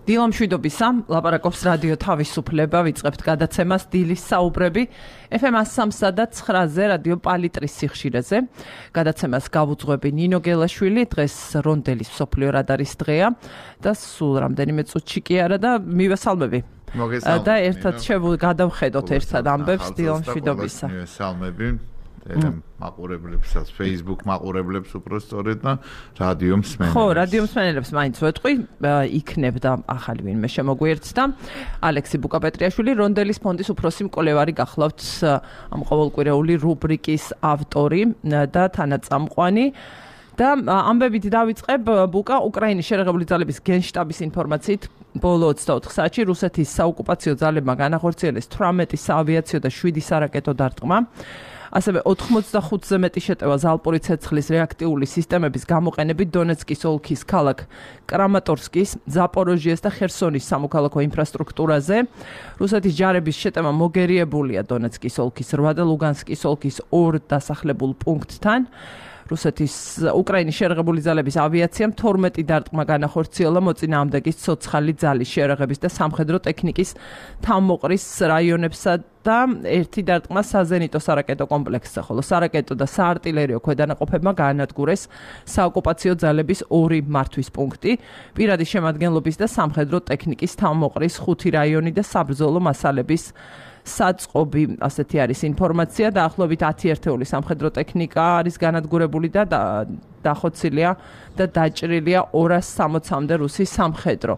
დილა მშვიდობისა, ლაპარაკობს რადიო თავისუფლება, ვიწყებთ გადაცემას დილის საუბრები FM 103.9-ზე რადიო პალიტრის სიხშირეზე. გადაცემას გავუძღვები ნინო გელაშვილი, დღეს რონდელის მსოფლიო რადარის დღეა და სულ რამდენიმე წუთში კი არა და მივესალმები. და ერთად გადავხედოთ ერთად ამბებს დილა მშვიდობისა. მივესალმები. მაყურებლებსაც, Facebook მაყურებლებს უფრო სწორედ და რადიო მსმენელებს. ხო, რადიო მსმენელებს მაინც ვეთყვი, იქნებდა ახალი ვინმე შემოგვიერთდა. ალექსი ბუკაპეტრიაშვილი, რონდელის ფონდის უფროსი მკვლევარი გახლავთ ამ ყოველკვირეული რუბრიკის ავტორი და თანაწამყვანი. და ამბებით დავიწყებ, ბუკა უკრაინის შერეღებული ძალების გენშტაბის ინფორმაციით ბოლო 24 საათში რუსეთის საოკუპაციო ძალებმა განახორციელეს 18 საავიაციო და 7 სარაკეტო დარტყმა. ასევე 85-ზე მეტი შეტევა ზალპური ცეცხლის რეაქტიული სისტემების გამოყენებით დონეცკის ოლქის ქალაქ კრამატორსკის, ზაპოროჟიეს და ხერსონის სამოქალაქო ინფრასტრუქტურაზე. რუსეთის ჯარების შეტევა მოგერიებულია დონეცკის ოლქის 8 და ლუგანსკის ოლქის 2 დასახლებულ პუნქტთან. რუსეთის უკრაინის შერეღებული ძალების ავიაციამ 12 დარტყმა განახორციელა მოწინააღმდეგის ცოცხალი ძალის შერეღების და სამხედრო ტექნიკის თავმოყრის რაიონებსა და ერთი დარტყმა საზენიტო სარაკეტო კომპლექსზე, ხოლო სარაკეტო და საარტილერიო ქვედანაყოფებმა გაანადგურეს საოკუპაციო ძალების 2 მართვის პუნქტი, პირადი შემადგენლობის და სამხედრო ტექნიკის თავმოყრის 5 რაიონი და საბრძოლო მასალების საწყობი, ასეთი არის ინფორმაცია. დაახლოებით 10 ერთეული სამხედრო ტექნიკა არის განადგურებული და დახოცილია და დაჭრილია 260-მდე რუსის სამხედრო.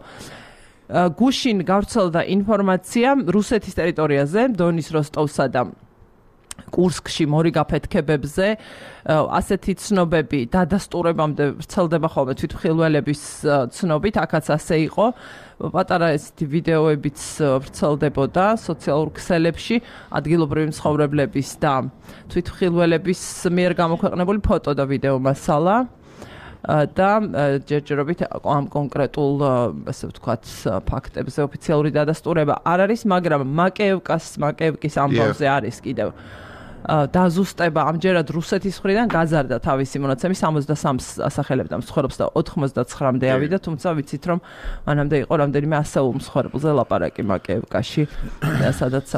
გუშინ გავრცელდა ინფორმაცია რუსეთის ტერიტორიაზე, დონის როსტოვსა და კურსკში მორი გაფეთქებებზე, ასეთი ცნობები დადასტურებამდე ვრცელდება ხოლმე თვითმხილველების ცნობით, აქაც ასე იყო. პატარა ესეთი ვიდეოებიც ვრცელდებოდა სოციალურ ქსელებში, ადგილობრივი მცხოვრებლების და თვითმხილველების მიერ გამოქვეყნებული ფოტო და ვიდეო მასალა. და ჯერჯერობით ამ კონკრეტულ, ასე ვთქვათ, ფაქტებზე ოფიციალური დადასტურება არ არის, მაგრამ მაკეევკის ამბავზე არის კიდევ დაზუსტება. ამჯერად რუსეთის მხრიდან გაზარდა თავისი მონაცემი 63 ასახელებდა მსხვერპლს და 99-მდე ავიდა, თუმცა ვიცით რომ მანამდე იყო რამდენიმე ასეულ მსხვერპლზე ლაპარაკი მაკეევკაში, სადაც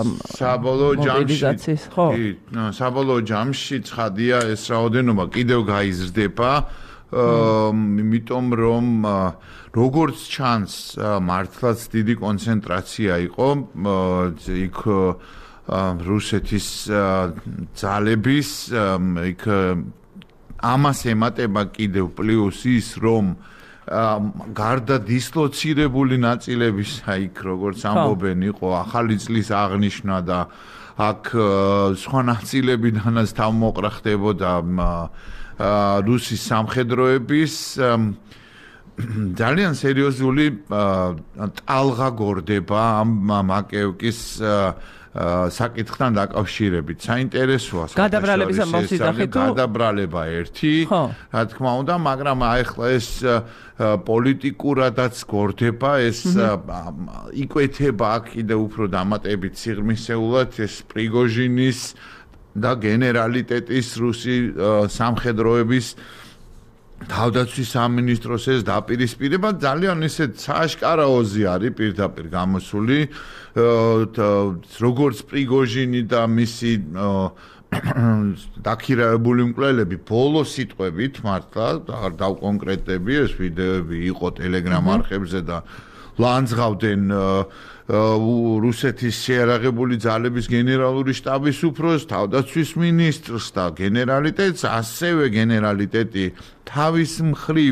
საბოლოო ჯამში ცხადია ეს რაოდენობა კიდევ გაიზრდება, იმიტომ რომ როგორც ჩანს მართლაც დიდი კონცენტრაცია იყო იქ რუსეთის ძალების, იქ ამას ემატება კიდევ პლუს ის, რომ გარდა დისლოცირებული ნაწილებისა იქ როგორც ამბობენ იყო ახალი წლის აღნიშვნა და აქ სხვა ნაწილებიდანაც თავმოყრა ხდებოდა რუსის სამხედროების ძალიან სერიოზული ტალღა გორდება ამ მაკეევკის საკითხთან დაკავშირებით. საინტერესოა გადაბრალების ამბავს იძახით თუ გადაბრალება ერთი, რა თქმა უნდა, მაგრამ ახლა ეს პოლიტიკურადაც გორდება, ეს იკვეთება აქ კიდევ უფრო დამატებით სიღრმისეულად ეს პრიგოჟინის და გენერალიტეტის რუსი სამხედროების თავდაცვის სამინისტროს ეს დაპირისპირება ძალიან ისეთ სააშკარაოზე არის პირდაპირ გამოსული, როგორც პრიგოჟინი და მისი დაქირავებული მკვლელები ბოლო სიტყვებით მართლა არ დავკონკრეტები, ეს ვიდეოები იყო ტელეგრამ არხებზე და ლანძღავდნენ რუსეთის შეიარაღებული ძალების გენერალური შტაბის უფროსს, თავდაცვის მინისტრს და გენერალიტეტს, ასევე გენერალიტეტი თავის მხრივ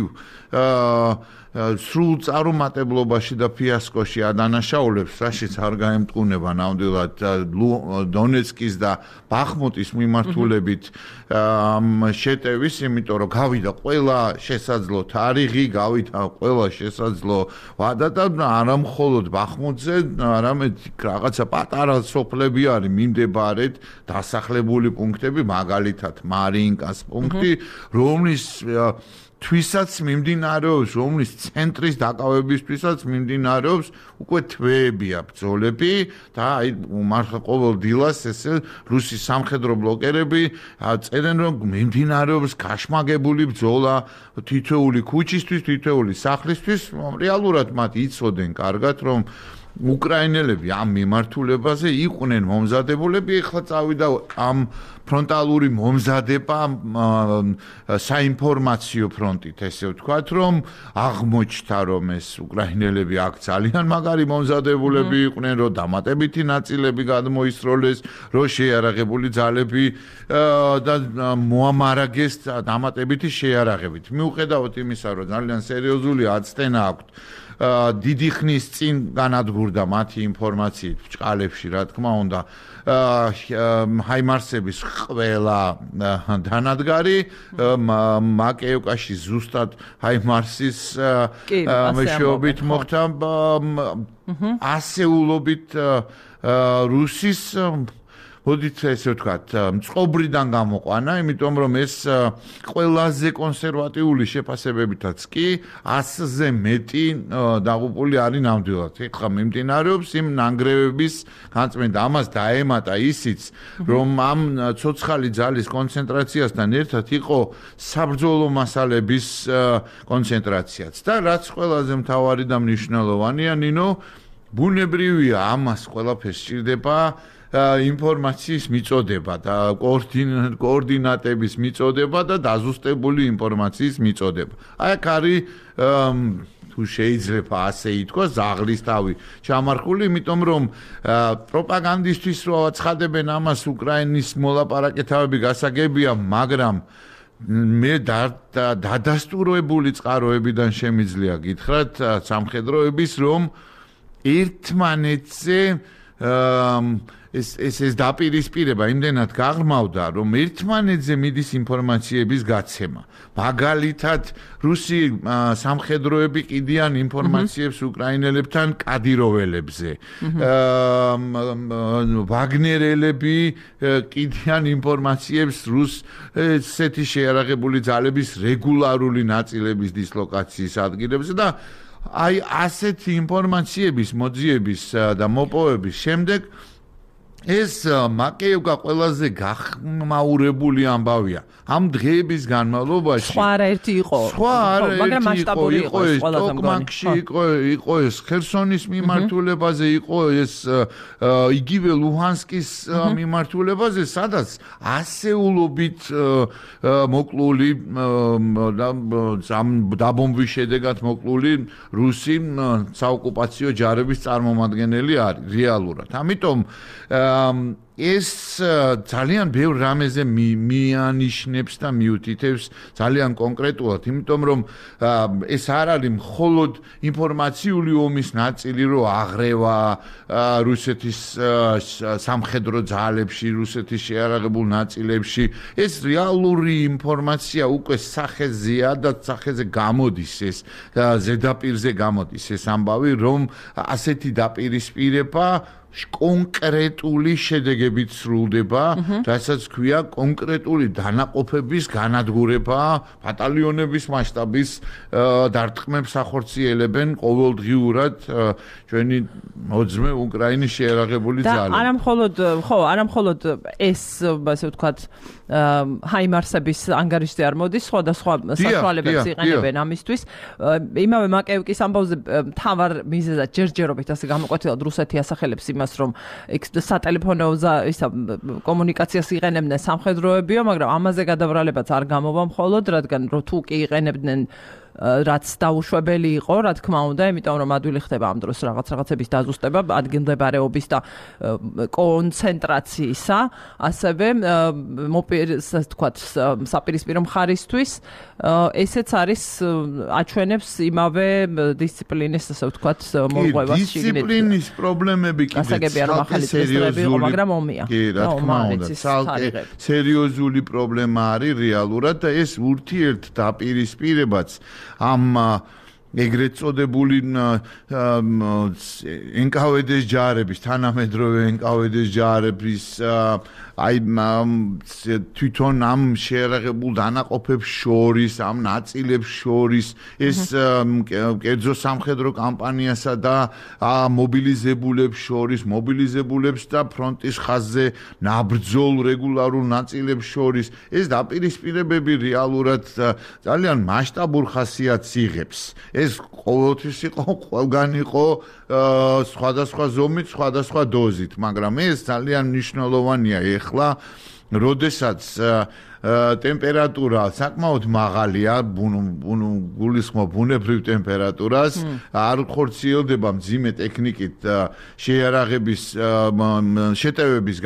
სრულ წარუმატებლობაში და ფიასკოში ადანაშაულებს, რაშიც არ გაემტყუნება ნამდვილად დონეცკის და ბახმუტის მიმართულებით შეტევის, იმიტომ რომ გავიდა ყველა შესაძლო თარიღი, გავიდა ყველა შესაძლო ვადა და არა მხოლოდ ბახმუტზე, არამედ რაღაცა პატარა სოფლები არის მიმდებარედ დასახლებული პუნქტები, მაგალითად მარინკას პუნქტი, რომლის თვისაც მიმდინარეობს, რომლის ცენტრის დაკავებისთვისაც მიმდინარეობს უკვე თვეებია ბრძოლები და აი მართლა ყოველ დილას ესე რუსის სამხედრო ბლოკერები წერენ რომ მიმდინარეობს გაშმაგებული ბრძოლა თითოეული ქუჩისთვის, თითოეული სახლისთვის, რეალურად მათ იცოდნენ კარგად რომ უკრაინელები ამ მიმართულებაზე იყვნენ მომზადებულები, ეხლა წავიდა ამ ფრონტალური მომზადება საინფორმაციო ფრონტით, ესე ვთქვათ, რომ აღმოჩნდა, რომ ეს უკრაინელები აქ ძალიან მაგარი მომზადებულები იყვნენ, რომ დამატებითი ნაწილები გადმოისროლეს, რომ შეიარაღებული ძალები და მოამარაგეს დამატებითი შეიარაღებით. მიუხედავად იმისა, რომ ძალიან სერიოზული აცტენა აქვთ დიდი ხნის წინ განადგურდა მათი ინფორმაციით ბჭყალებში, რა თქმა უნდა, ჰაიმარსების ყველა დანადგარი მაკეევკაში ზუსტად ჰაიმარსის მეშვეობით მოხდა ასეულობით რუსის მოდით ესე ვთქვათ, წყობრიდან გამოყვანა, იმიტომ რომ ეს ყველაზე კონსერვატიული შეფასებებითაც კი 100-ზე მეტი დაღუპული არის ნამდვილად. ეხლა მიმდინარეობს იმ ნანგრევების განწმენდა. ამას დაემატა ისიც, რომ ამ ცოცხალი ძალის კონცენტრაციასთან ერთად იყო საბრძოლო მასალების კონცენტრაციაც. და რაც ყველაზე მთავარი და მნიშვნელოვანია, ნინო, ბუნებრივია ამას ყველაფერს სჭირდება ინფორმაციის მიწოდება და კოორდინატების მიწოდება და დაზუსტებული ინფორმაციის მიწოდება. აი აქ არის თუ შეიძლება ასე ითქვას, ზაღლის თავი ჩამარხული, იმიტომ რომ პროპაგანდისტვის რო აცხადებენ ამას უკრაინის მოლაპარაკეთავები გასაგებია, მაგრამ მე დადასტურებული წყაროებიდან შემიძლია გითხრათ სამხედროების, რომ ერთმანეთზე ეს დაპირისპირება იმდენად გაღრმავდა, რომ ერთმანეთზე მიდის ინფორმაციების გაცემა. მაგალითად, რუსი სამხედროები კიდიან ინფორმაციებს უკრაინელებთან კადიროველებზე. ვაგნერელები კიდიან ინფორმაციებს რუსეთის შეიარაღებული ძალების რეგულარული ნაწილების დისლოკაციის ადგილებზე და აი ასეთი ინფორმაციების მოძიების და მოპოვების შემდეგ ეს მაკეევკა ყველაზე გახმაურებული ამბავია. ამ დღეების განმავლობაში სხვა ერთი იყო. მაგრამ მასშტაბური იყო ეს ყველაზე ტოკმაკში იყო ეს ხერსონის მიმართულებაზე, იყო ეს იგივე ლუჰანსკის მიმართულებაზე, სადაც ასეულობით მოკლული დაბომბვის შედეგად მოკლული რუსი საოკუპაციო ჯარების წარმომადგენელი არის რეალურად. ამიტომ ეს ძალიან ბევრ რამეზე მიანიშნებს და მიუთითებს ძალიან კონკრეტულად, იმიტომ რომ ეს არ არის მხოლოდ ინფორმაციული ომის ნაწილი, რომ აღრევა რუსეთის სამხედრო ძალებში, რუსეთის შეიარაღებულ ნაწილებში, ეს რეალური ინფორმაცია უკვე სახეზეა და სახეზე გამოდის ეს ზედაპირზე გამოდის ეს ამბავი, რომ ასეთი დაპირისპირება კონკრეტული შედეგებით სრულდება, რასაც ქვია კონკრეტული დანაყოფების განადგურება, ბატალიონების მასშტაბის დარტყმებს ახორციელებენ ყოველდღიურად ჩვენი მოძმე უკრაინის შეიარაღებული ძალები. და არამხოლოდ ეს, ასე ვთქვათ, ჰაიმარსების ანგარიშზე არ მოდის, სხვადასხვა საშუალებებს იყენებენ ამისთვის. იმავე მაკეევკის ამბავზე მთავარ მიზეზად ჯერჯერობით ასე გამოკვეთილად რუსეთი ასახელებს იმას, რომ სატელეფონო კომუნიკაციას იყენებდნენ სამხედროებიო, მაგრამ ამაზე გადავრალებაც არ გამოვა მხოლოდ, რადგან თუ კი იყენებდნენ რაც დაუშვებელი იყო, რა თქმა უნდა, იმიტომ რომ ადვილი ხდება ამ დროს რაღაცების დაზუსტება, ადგილმდებარეობის და კონცენტრაციისა, ასევე საპირისპირო მხარისთვის, ესეც არის აჩვენებს იმავე დისციპლინის, ასე ვთქვათ, მორღვევას შიგნით. დისციპლინის პრობლემები კიდე სერიოზული, მაგრამ ომია. კი, რა თქმა უნდა, ცალკე სერიოზული პრობლემა არის რეალურად და ეს ურთიერთდაპირისპირებაც ამ ეგრეთ წოდებული NKVD-ის ჯარების, თანამედროვე NKVD-ის ჯარების აი თვითონ ამ შეერაღებულ დანაყოფებს შორის, ამ ნაწილებს შორის ეს კერძო სამხედრო კამპანიასა და მობილიზებულებს შორის, მობილიზებულებს და ფრონტის ხაზზე ნაბრძოლ რეგულარულ ნაწილებს შორის ეს დაპირისპირებები რეალურად ძალიან მასშტაბურ ხასიათს იღებს. ეს ყოველთვის იყო, ყველგან იყო სხვადასხვა ზომით, სხვადასხვა დოზით, მაგრამ ეს ძალიან მნიშვნელოვანია ეხლა, როდესაც ტემპერატურა საკმაოდ მაღალია, გულისხმობ ბუნებრივ ტემპერატურას, არ ხორციელდება მძიმე ტექნიკით შეიარაღების შეტევების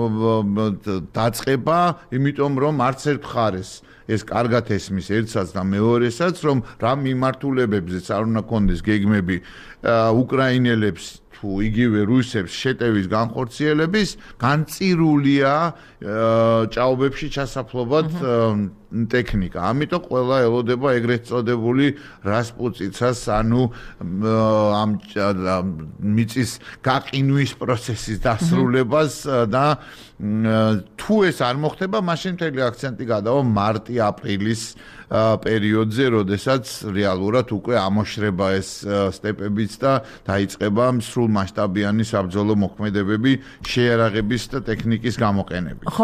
დაწყება, იმიტომ რომ არც ერთ მხარეს ეს კარგად ესმის ერთსაც და მეორესაც, რომ რა მიმართულებებზეც არ უნდა კონდეს გეგმები უკრაინელებს თუ იგივე რუსებს შეტევის განხორციელების განწირულია ჭაობებში ჩასაფლობად ტექნიკა. ამიტომ ყველა ელოდება ეგრეთ წოდებული რასპუტიცას, ანუ ამ მიწის გაყინვის პროცესის დასრულებას და თუ ეს არ მოხდება, მაშინ მთელი აქცენტი გადავა მარტი-აპრილის პერიოდზე, როდესაც რეალურად უკვე ამოშრება ეს სტეპებიც და დაიწყება სრულმასშტაბიანი საბრძოლო მოქმედებები შეიარაღების და ტექნიკის გამოყენებით. ხო,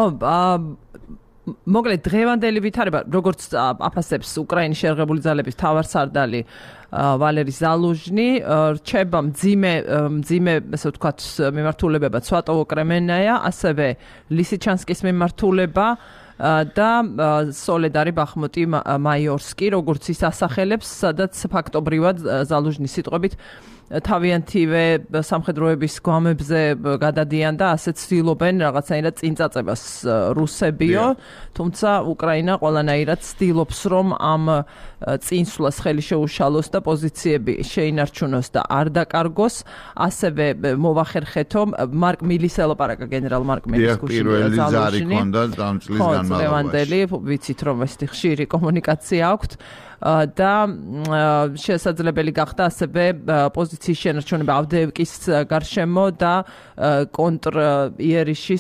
მოკლედ დღევანდელი ვითარება, როგორც აფასებს უკრაინის შეიარაღებული ძალების მთავარსარდალი ვალერი ზალუჟნი, რჩება მძიმე, ესე ვთქვათ, მიმართულებება სვატოვო კრემენაია, ასევე ლისიჩანსკის მიმართულება და სოლედარი ბახმუტი მაიორსკი, როგორც ის ასახელებს, სადაც ფაქტობრივად ზალუჟნის სიტყვებით თავიანთივე სამხედროების გვამებზე გადადიან და ასე ცდილობენ რაღაცნაირად წინ წაწებას რუსებიო, თუმცა უკრაინა ყველანაირად ცდილობს, რომ ამ წინსვლას ხელი შეუშალოს და პოზიციები შეინარჩუნოს და არ დაკარგოს, ასევე მოვახერხეთო მარკ მილის ელაპარაკა გენერალ მარკ მილის გუშინ ზალუჟნი ჰქონდა ამ წლის განმავლობაში. ვიცით რომ ეს ხშირი კომუნიკაცია აქვთ და შესაძლებელი გახდა ასევე პოზიციის შენარჩუნება ავდეევკის გარშემო და კონტრ იერიშის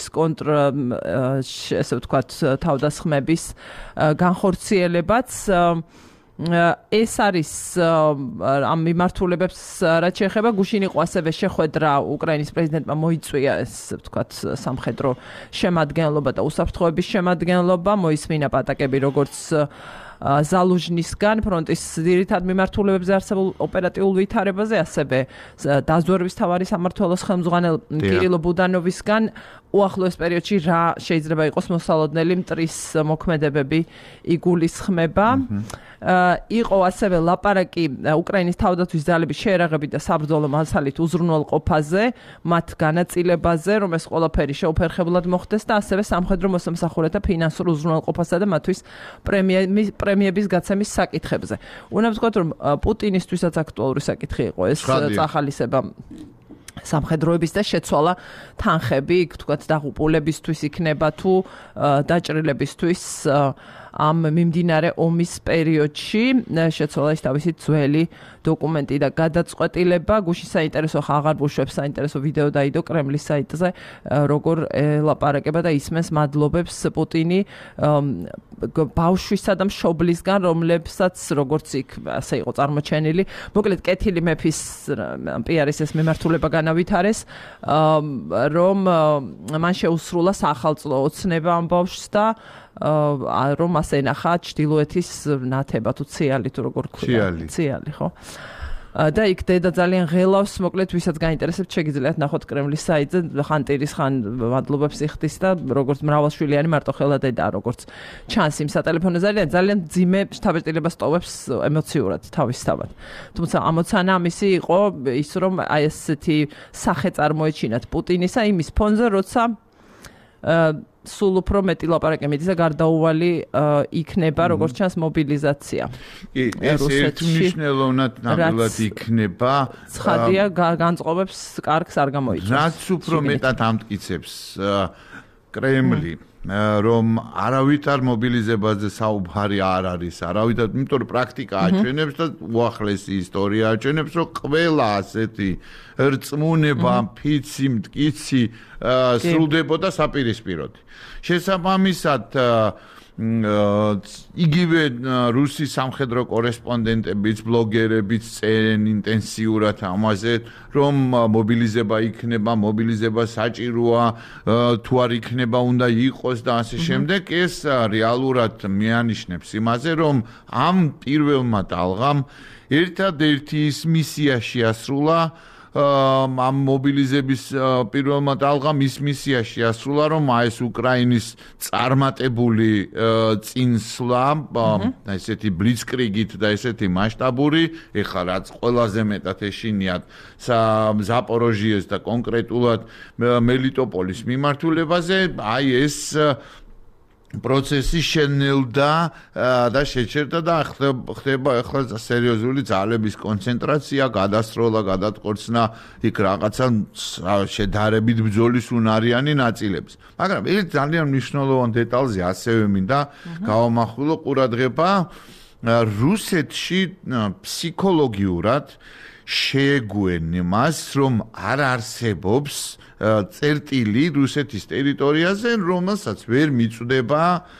ესე ვთქვათ თავდასხმების განხორციელებაც ეს არის ამ მიმართულებებს რაც შეეხება გუშინ იყო ასევე შეხვედრა უკრაინის პრეზიდენტმა მოიწვია ეს ვთქვათ სამხედრო შემადგენლობა და უსაფრთხოების შემადგენლობა მოისმინა პატაკები როგორც ზალუჟნისგან ფრონტის ძირითად მიმართულებებზე არსებულ ოპერატიულ ვითარებაზე, ასევე დაზვერვის მთავარი სამმართველოს ხელმძღვანელ კირილო ბუდანოვისგან უახლოეს პერიოდში რა შეიძლება იყოს მოსალოდნელი მტრის მოქმედებები იგულისხმება. იყო ასევე ლაპარაკი უკრაინის თავდაცვის ძალების შეერაღებით და საბრძოლო მასალით უზრუნველყოფაზე, მათ განაწილებაზე, რომ ეს ყველაფერი შეუფერხებლად მოხდეს და ასევე სამხედრო მოსამსახურეთა ფინანსურ უზრუნველყოფასა და მათთვის პრემიების გაცემის საკითხებზე. უნდა ვთქვათ, რომ პუტინისთვისაც აქტუალური საკითხი იყო ეს წახალისება სამხედროების და შეცვალა თანხები, თქვათ დაღუპულებისთვის იქნება თუ დაჭრილებისთვის ამ მიმდინარე ომის პერიოდში შეცვალა ის თავისი ძველი დოკუმენტი და გადაწყვეტილება. გუშინ საინტერესო აღარ ბუშვებს საინტერესო ვიდეო დაიდო კრემლის საიტზე, როგორ ელაპარაკება და ისმენს მადლობებს პუტინი ბავშვისა და მშობლისგან, რომლებსაც როგორც იქ ასე იყო წარმოჩენილი. მოკლედ კეთილი მეფის პიარის ეს მიმართულება განავითარეს, რომ მან შეუსრულა სახელმწიფო ოცნება ამ ბავშვს და რომ ასე ნახა ჩრდილოეთის ნათება თუ ციალი თუ როგორ ქვია ციალი ხო და იქ დედა ძალიან ღელავს, მოკლედ ვისაც გაინტერესებთ შეგიძლიათ ნახოთ კრემლის საიტზე, ხან ტირის ხან მადლობებს იხდის და როგორც მრავალშვილიანი მარტო ხელა დედაა, როგორც ჩანს იმ სატელეფონო ძალიან ძიმე შთაბეჭდილებას ტოვებს ემოციურად თავისთავად. თუმცა ამოცანა ამისი იყო ის, რომ აი ესეთი სახე წარმოეჩინათ პუტინისა იმის ფონზე, როცა სულ უფრო მეტი ლაპარაკი მიდის და გარდაუვალი იქნება, როგორც ჩანს მობილიზაცია. კი, ეს ერთმნიშვნელოვნად ნამდვილად იქნება. ცხადია, განწყობებს კარგს არ გამოიწვევს. რაც უფრო მეტად ამტკიცებს კრემლი რომ არავითარ მობილიზებაზე საუბარი არ არის, არავითარ, იმიტომ რომ პრაქტიკა აჩვენებს და უახლესი ისტორია აჩვენებს, რომ ყველა ასეთი რწმუნება, ფიცი, მტკიცი სრულდებოდა საპირისპიროდ. შესაბამისად იგივე რუსი სამხედრო კორესპონდენტებიც, ბლოგერებიც წერენ ინტენსიურად ამაზე, რომ მობილიზება იქნება, მობილიზება საჭიროა, თუ არ იქნება, უნდა იყოს და ასე შემდეგ. ეს რეალურად მიანიშნებს იმაზე, რომ ამ პირველმა ტალღამ ერთადერთი ის მისია შეასრულა, ამ მობილიზების პირველმა ტალღამ ის მისია შეასრულა, რომ ეს უკრაინის წარმატებული წინსვლა, ესეთი ბლიცკრიგით და ესეთი მასშტაბური, ეხლა რაც ყველაზე მეტად ეშინიათ ზაპოროჟიეს და კონკრეტულად მელიტოპოლის მიმართულებაზე, აი ეს პროცესი შენელდა და შეჩერდა და ხდება ახლა სერიოზული ძალების კონცენტრაცია, გადასროლა, გადატყორცნა იქ რაღაცა შედარებით ბრძოლის უნარიანი ნაწილებს. მაგრამ ერთ ძალიან მნიშვნელოვან დეტალზე ასევე მინდა გავამახვილო ყურადღება, რუსეთში ფსიქოლოგიურად შეეგუენ იმას, რომ არ არსებობს წერტილი რუსეთის ტერიტორიაზე, რომელსაც ვერ მიწვდება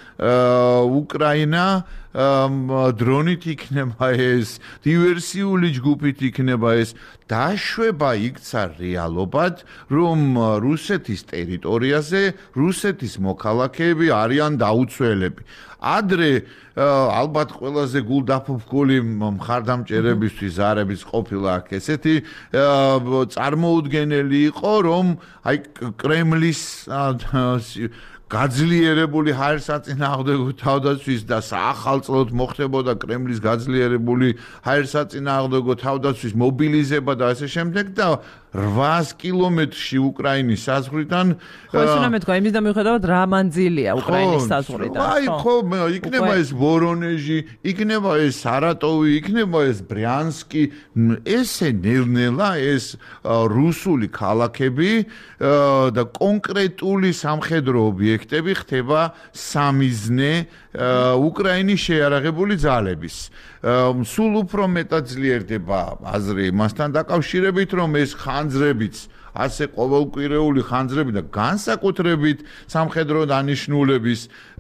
უკრაინა, დრონით იქნება ეს, დივერსიული ჯგუფით იქნება ეს, დაშვება იქცა რეალობად, რომ რუსეთის ტერიტორიაზე რუსეთის მოქალაქეები არიან დაუცველები. ადრე ალბათ ყველაზე გულდაფუფკული მხარდამჭერებისთვის ზარების ყოფილა აქ ესეთი წარმოუდგენელი იყო, რომ აი კრემლის გაძლიერებული ჰაერსაწინააღმდეგო თავდაცვის და საახალწლოდ მოხდებოდა კრემლის გაძლიერებული ჰაერსაწინააღმდეგო თავდაცვის მობილიზება და ასე შემდეგ და 800 კილომეტრში უკრაინის საზღვრიდან ხო ეს უნდა მეთქვა იმის და მიუხედავად რა მანძილია უკრაინის საზღვრიდან აი ხო იქნება ეს ვორონეჟი, იქნება ეს სარატოვი, იქნება ეს ბრიანსკი, ესე ნელ-ნელა ეს რუსული ქალაქები და კონკრეტული სამხედრო ობიექტები ხდება სამიზნე უკრაინის შეიარაღებული ძალების. სულ უფრო მეტად ძლიერდება აზრი მასთან დაკავშირებით, რომ ეს ხანძრებიც ასე ყოველკვირეული ხანძრები და განსაკუთრებით სამხედრო დანიშნულების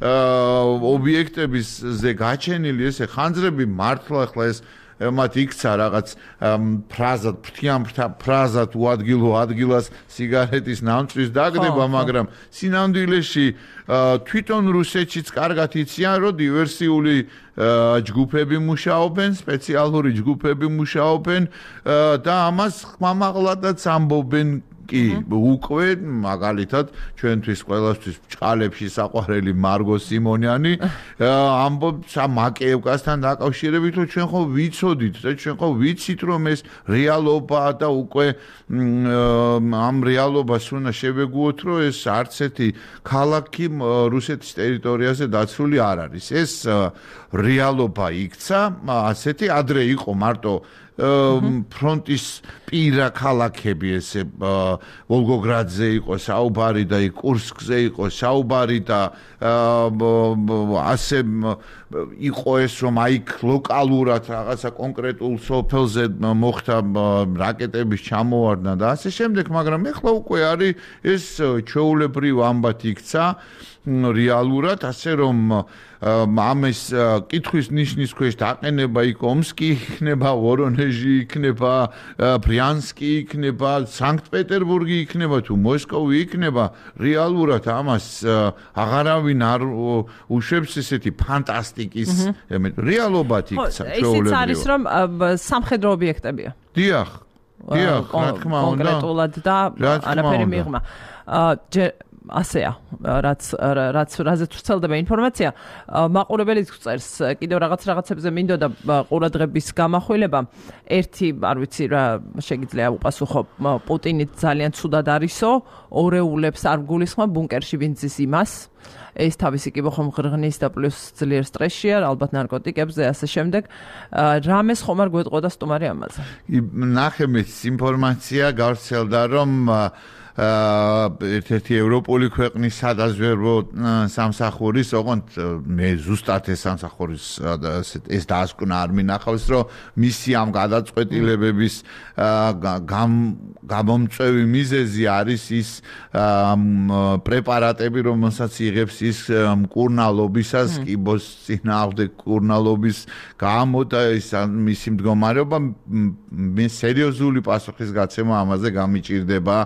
ობიექტებისზე გაჩენილი ესე ხანძრები მართლა ახლა ეს მათ იქცა რაღაც ფრაზად, ფრთიან ფრაზად უადგილო ადგილას სიგარეტის ნამწვის დაგდება, მაგრამ სინამდვილეში თვითონ რუსეთშიც კარგად იციან, რომ დივერსიული ჯგუფები მუშაობენ, სპეციალური ჯგუფები მუშაობენ და ამას ხმამაღლადაც ამბობენ კი უკვე მაგალითად ჩვენთვის ყველასთვის ჭყალებში საყვარელი მარგო სიმონიანი ამბობს მაკეევკასთან დაკავშირებით, რომ ჩვენ ხო ვიცოდით და ჩვენ ხო ვიცით, რომ ეს რეალობაა და უკვე ამ რეალობას უნდა შევეგუოთ, რომ ეს არც ერთი ქალაქი რუსეთის ტერიტორიაზე დაცული არ არის. ეს რეალობა იქცა, ასეთი ადრე იყო მარტო ფრონტის პირა ქალაქები ესე ვოლგოგრადზე იყო საუბარი და კურსკზე იყო საუბარი და ასე იყო ეს რომ აიქ ლოკალურად რაღაცა კონკრეტულ სოფელზე მოხდა რაკეტების ჩამოვარდნა და ასე შემდეგ, მაგრამ ეხლა უკვე არის ეს ჩვეულებრივ ამბად იქცა რეალურად, ასე რომ ამის კითხვის ნიშნის ქვეშ დაყენება იქ ომსკი იქნება, ვორონეჟი იქნება, ბრიანსკი იქნება, სანქტ-პეტერბურგი იქნება თუ მოსკოვი იქნება, რეალურად ამას აღარავინ არ უშვებს ესეთი ფანტასტიკის რეალობად იქცა ჩვეულებრივ. ისიც არის რომ სამხედრო ობიექტებია. დიახ, რა თქმა უნდა. კონკრეტულად და არაფერი მიღმა. ასეა, რაზეც ვრცელდება ინფორმაცია, მაყურებელიც წერს კიდევ რაღაცებზე მინდოდა ყურადღების გამახვილება. ერთი, არ ვიცი რა შეგიძლია უპასუხო, პუტინი ძალიან ცუდად არისო, ორეულებს არ გულისხმობ ბუნკერში ვინ ძის იმას. ეს თავისი კიბოხომ ღრღნის და პლუს ძლიერ სტრესშია, ალბათ ნარკოტიკებზე ასე შემდეგ. რამეს ხომ არ გვეტყოდა სტუმარი ამაზე? ნახე მეც ინფორმაცია გავრცელდა, რომ ერთ-ერთი ევროპული ქვეყნის სადაზვერვო სამსახურის, ოღონდ მე ზუსტად ეს სამსახურის ეს დაასკვნა არ მინახავს, რომ მისი ამ გადაწყვეტილებების გამომწვევი მიზეზი არის ის პრეპარატები, რომელსაც იღებს ის მკურნალობისას, კიბოს წინააღმდეგ კურნალობის გამო და ის მისი მდგომარეობა მე სერიოზული პასუხისგაცემა ამაზე გამიჭირდება.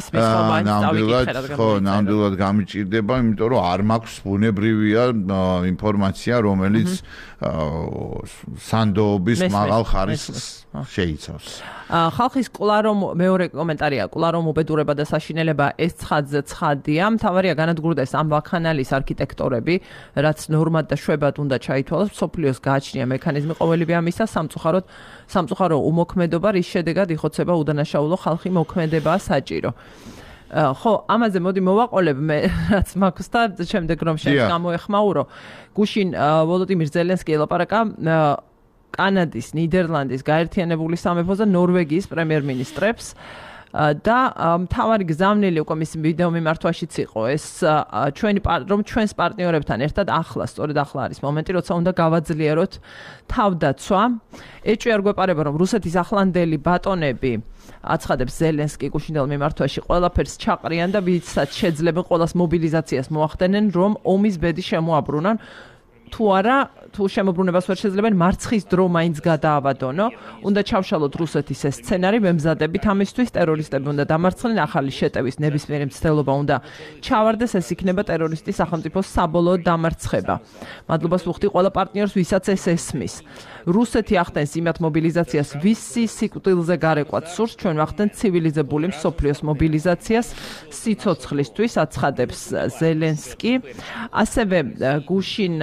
ნამდვილად გამიჭირდება, იმიტომ რომ არ მაქვს ბუნებრივია ინფორმაცია, რომელიც სანდოობის მაღალ ხარისხს შეიცავს. ხალხის კლარომ მეორე კომენტარია, კლარომ უბედურება და საშინელება ეს ცხადზე ცხადია. მთავარია განადგურდეს ამ ვაქანალის არქიტექტორები, რაც ნორმად და შვებად უნდა ჩაითვალოს, მსოფლიოს გააჩნია მექანიზმი ყოველივე ამისა, სამწუხარო უმოქმედობა, რის შედეგად იხოცება უდანაშაულო ხალხი მოქმედებაა საჭირო. ხო, ამაზე მოდი მოვაყოლებ მე, რაც მაქვს და შემდეგ რომ შენს გამოეხმაურო. გუშინ ვოლოდიმირ ზელენსკი ელაპარაკა კანადის, ნიდერლანდის, გაერთიანებული სამეფოს და ნორვეგიის პრემიერ-მინისტრებს და მთავარი გზავნილი უკვე მის ვიდეო მიმართვაშიც იყო ეს რომ ჩვენს პარტნიორებთან ერთად სწორედ ახლა არის მომენტი, როცა უნდა გავაძლიეროთ თავდაცვა. ეჭვი არ გვეპარება, რომ რუსეთის ახლანდელი ბატონები აცხადებს ზელენსკი გუშინდელ მიმართვაში ყველაფერს ჩაყრიან და ვისაც შეძლებენ ყველას მობილიზაციას მოახდენენ, რომ ომის ბედი შემოაბრუნონ. თუ არა, თუ შემოbrunებას ვერ შეძლებენ, მარცხის დრო მაინც გადაავადონო. უნდა ჩავშალოთ რუსეთის ეს სცენარი, ვემზადებით ამისთვის, ტერორისტები უნდა დამარცხდნენ, ახალი შეტევის ნებისმიერი მცდელობა უნდა ჩავარდეს, ეს იქნება ტერორისტის სახელმწიფოს საბოლოო დამარცხება. მადლობას ვუხდი ყველა პარტნიორს, ვისაც ეს ესმის. რუსეთი ახდენს იმათ მობილიზაციას, ვისი სიკვდილზე გარეკვაც სურს, ჩვენ ვახდენთ ცივილიზებული მსოფლიოს მობილიზაციას სიცოცხლისთვის, აცხადებს ზელენსკი. ასევე გუშინ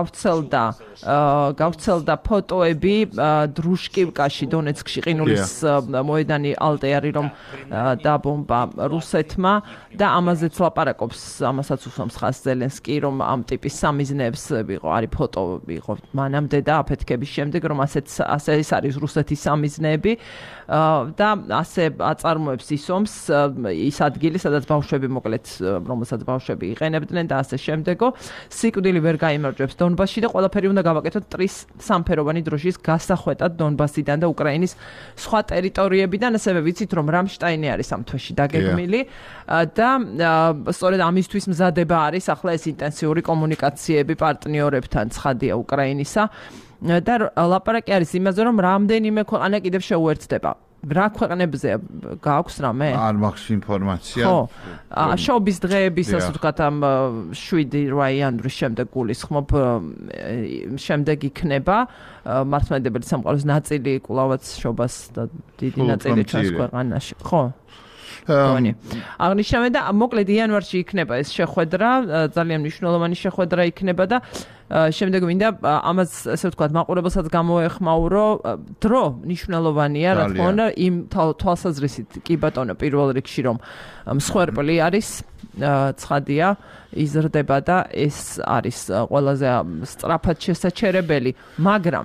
გავრცელდა ფოტოები დრუშკივკაში, დონეცკში, ყინულის მოედანი ალტეარი, რომ დაბომბა რუსეთმა და ამაზეც ლაპარაკობს, ამასაც უსვამს ხაზს ზელენსკი, რომ ამ ტიპის სამიზნეებს არის ფოტო იყო მანამდე და აფეთქების შემდეგ, რომ ასე ეს არის რუსეთის სამიზნეები და ასე აწარმოებს ისომს ის ადგილი, სადაც ბავშვები მოკლედ, რომელსაც ბავშვები იყენებდნენ და ასე შემდეგო. სიკვდილი ვერ გაიმარჯვებს დონბასში და ყველაფერი უნდა გავაკეთოთ სამფეროვანი დროშის გასახვეტად დონბასიდან და უკრაინის სხვა ტერიტორიებიდან. ასევე ვიცით, რომ რამშტაინი არის ამ თვეში დაგეგმილი და სწორედ ამისთვის მზადება არის ახლა ეს ინტენსიური კომუნიკაციები პარტნიორებთან, ცხადია უკრაინისა. და ლაპარაკი არის იმაზე, რომ რამდენიმე ქვეყანა კიდევ შეუერთდება. რა ქვეყნებზე გააქვს რამე? არ მაქვს ინფორმაცია. ხო. შობის დღეების, ასე ვთქვათ, ამ 7-8 იანვრის შემდეგ გულისხმობ, შემდეგ იქნება მართლმადიდებელი სამყაროს ნაწილი კვლავაც შობას და დიდი ნაწილი ჩანს ქვეყანაში. ხო. აღნიშნავენ და მოკლედ იანვარში იქნება ეს შეხვედრა, ძალიან მნიშვნელოვანი შეხვედრა იქნება და შემდეგ მინდა ამას ასე ვთქვათ მაყურებელსაც გამოეხმაურო, დრო მნიშვნელოვანია, რა თქმა უნდა, იმ თვალსაზრისით კი ბატონო პირველ რიგში რომ მსხვერპლი არის, ცხადია, იზრდება და ეს არის ყველაზე სწრაფად შესაჩერებელი, მაგრამ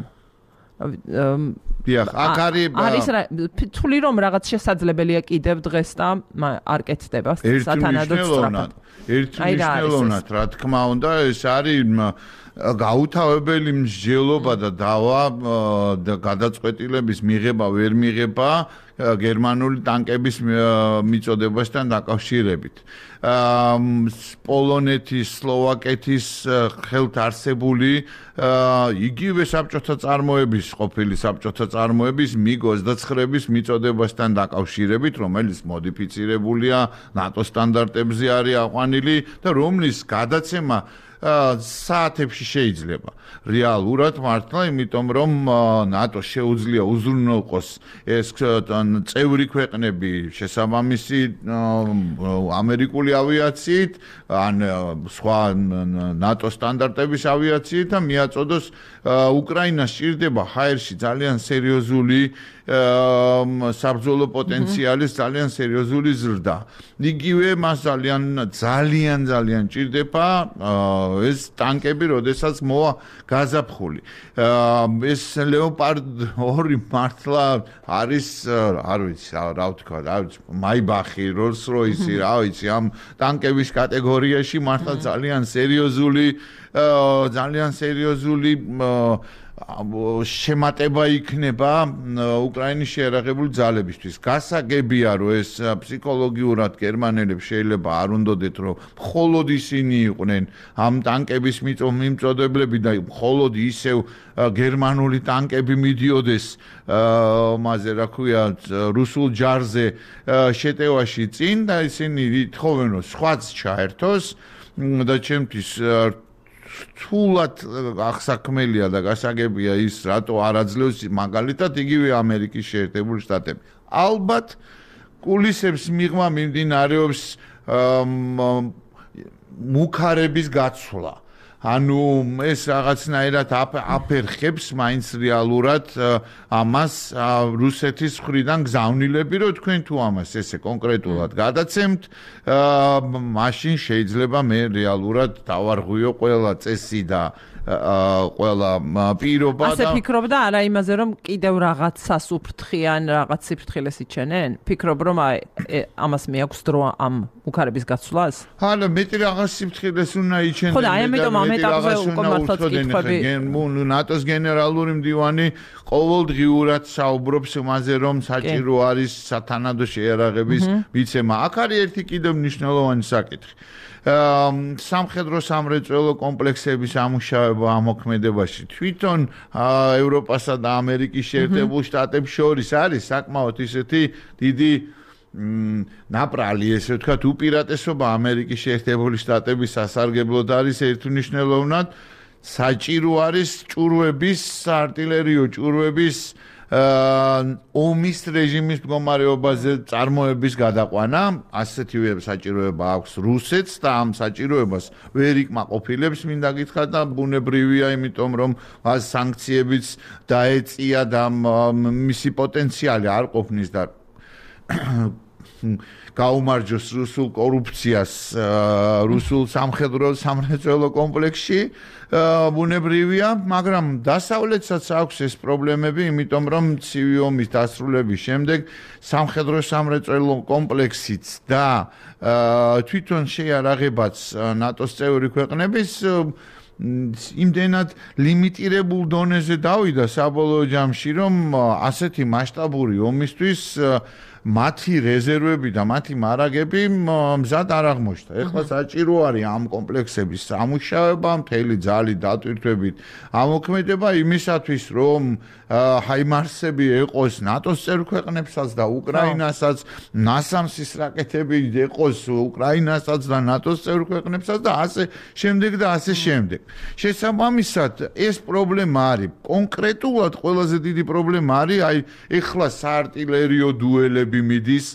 აქ არის თვლი რომ რაღაც შესაძლებელია კიდევ დღეს და არ კეთდება სათანადოდ სწრაფად. ერთმნიშვნელოვნად, რა თქმა უნდა, ეს არის გაუთავებელი მსჯელობა და დავა და გადაწყვეტილების მიღება ვერ მიღება გერმანული ტანკების მიწოდებასთან დაკავშირებით. პოლონეთის, სლოვაკეთის ხელთ არსებული იგივე საბჭოთა წარმოების, ყოფილი საბჭოთა წარმოების MiG-29-ების მიწოდებასთან დაკავშირებით, რომელიც მოდიფიცირებულია, ნატოს სტანდარტებზე არის აყვანილი და რომლის გადაცემა საათებში შეიძლება. რეალურად მართლა, იმიტომ რომ ნატო შეუძლია უზრუნველყოს ეს წევრი ქვეყნები შესაბამისი ამერიკული ავიაციით, ან სხვა ნატო სტანდარტების ავიაციით და მიაწოდოს უკრაინას სჭირდება ჰაერში ძალიან სერიოზული საბრძოლო პოტენციალის ძალიან სერიოზული ზრდა. იგივე მას ძალიან ჭირდება ეს ტანკები, როდესაც მოვა გაზაფხული. ეს ლეოპარდ 2 მართლა არის არ ვიცი რა ვთქვა რა ვიცი მაიბახი როლს როისი რა ვიცი ამ ტანკების კატეგორიაში მართლა ძალიან სერიოზული შემატება იქნება უკრაინის შეიარაღებული ძალებისთვის. გასაგებია, რომ ეს ფსიქოლოგიურად გერმანელებს შეიძლება არ უნდოდეთ, რომ მხოლოდ ისინი იყვნენ ამ ტანკების მიმწოდებლები და მხოლოდ ისევ გერმანული ტანკები მიდიოდეს მასე რა ქვია რუსულ ჯარზე შეტევაში წინ და ისინი ითხოვენ, რომ სხვაც ჩაერთოს და ჩემთვის თულად აღსაქმელია და გასაგებია ის რატო არ აძლევს მაგალითად იგივე ამერიკის შეერთებული შტატები. ალბათ კულისებს მიღმა მიმდინარეობს მუქარების გაცვლა. ანუ ეს რაღაცნაირად აფერხებს მაინც რეალურად ამას რუსეთის მხრიდან გზავნილები, რომ თქვენ თუ ამას ესე კონკრეტულად გადაცემთ, მაშინ შეიძლება მე რეალურად დავარღვიო ყველა წესი და ყველა პირობა და ასე ფიქრობდა არა იმაზე რომ კიდევ რაღაც სასუფრთხიან რაღაც სიფრთხილეს იჩენენ? ფიქრობ რომ ამას მეაქვს დრო ამ მუქარების გაცვლას? არა, მეტი რაღაც სიფრთხილეს უნდა იჩენენ. ხო და აი ამიტომ ამ ეტაპზე უკვე მართლაც კითხვები ნატოს გენერალური მდივანი ყოველდღიურად საუბრობს იმაზე რომ საჭირო არის სათანადო შეიარაღების მიცემა. აქ არის ერთი კიდევ მნიშვნელოვანი საკითხი. სამხედრო სამრეწველო კომპლექსების ამუშავება ამოქმედებაში თვითონ ევროპასა და ამერიკის შეერთებულ შტატებს შორის არის საკმაოდ ისეთი დიდი ნაპრალი, ესე ვთქვათ, უპირატესობა ამერიკის შეერთებული შტატების სასარგებლოდ არის ერთმნიშვნელოვნად საჭირო არის ჭურვების, артиლერიო ჭურვების ომის რეჟიმის მდგომარეობაზე წარმოების გადაყვანა, ასეთივე საჭიროება აქვს რუსეთს და ამ საჭიროებას ვერ იკმაყოფილებს, მინდა გითხრათ და ბუნებრივია, იმიტომ რომ მას სანქციებიც დაეწია და მისი პოტენციალი არ ყოფნის და გაუმარჯოს რუსულ კორუფციას რუსულ სამხედრო-სამრეწველო კომპლექსში ბუნებრივია, მაგრამ დასავლეთსაც აქვს ეს პრობლემები, იმიტომ რომ ცივი ომის დასრულების შემდეგ სამხედრო-სამრეწველო კომპლექსიც და თვითონ შეიარაღებაც ნატოს წევრი ქვეყნების იმდენად ლიმიტირებულ დონეზე დავიდა საბოლოო ჯამში, რომ ასეთი მასშტაბური ომისთვის მათი რეზერვები და მათი მარაგები მზად არ აღმოჩნდა. ეხლა საჭირო არის ამ კომპლექსების სამუშაოება, მთელი ძალით დატვირთვებით ამოქმედება იმისათვის, რომ ჰაიმარსები ეყოს ნატოს წევრ ქვეყნებსაც და უკრაინასაც, ნასამსის რაკეტები ეყოს უკრაინასაც და ნატოს წევრ ქვეყნებსაც და ასე შემდეგ და ასე შემდეგ. შესაბამისად, ეს პრობლემა არის კონკრეტულად ყველაზე დიდი პრობლემა არის აი ეხლა საარტილერიო დუელები მიდის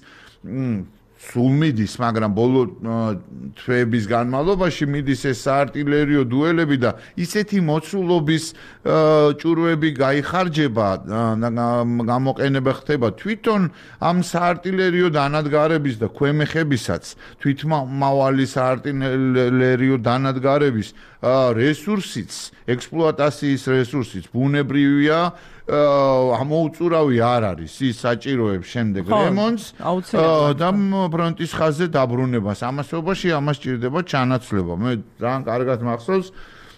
სულ მიდის, მაგრამ ბოლო თვეების განმავლობაში მიდის ეს საარტილერიო დუელები და ისეთი მოცულობის ჭურვები გაიხარჯება და გამოყენება ხდება თვითონ ამ საარტილერიო დანადგარების და ქვემეხებისაც, თვითმავალი საარტილერიო დანადგარების რესურსიც, ექსპლუატაციის რესურსიც ბუნებრივია ამოუწურავი არ არის ის საჭიროებს შემდეგ რემონტს და ფრონტის ხაზზე დაბრუნებას. ამასობაში ამას ჭირდება ჩანაცვლება. მე ძალიან კარგად მახსოვს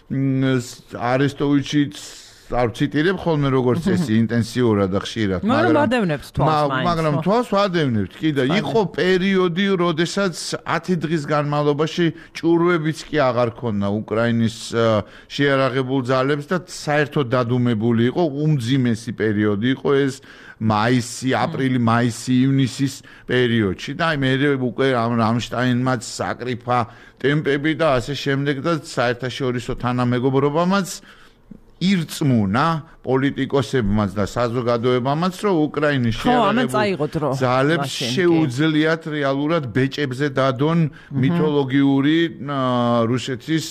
არესტოვიჩიც არ ციტირებ ხოლმე როგორც წესი ინტენსიურად და ხშირად, მაგრამ თვალს ვადევნებთ კი და იყო პერიოდი, როდესაც 10 დღის განმავლობაში ჭურვებიც კი აღარ ქონდა უკრაინის შეიარაღებულ ძალებს და საერთოდ დადუმებული იყო, უმძიმესი პერიოდი იყო ეს მაისი, აპრილი, მაისი, ივნისის პერიოდში და მე უკვე რამშტაინმაც საკრიფა ტემპები და ასე შემდეგ და საერთაშორისო თანამეგობრობამაც ირწმუნა პოლიტიკოსებმაც და საზოგადოებამაც, რომ უკრაინის შეიარაღებულ ძალებს შეუძლიათ რეალურად ბეჭებზე დადონ მითოლოგიური რუსეთის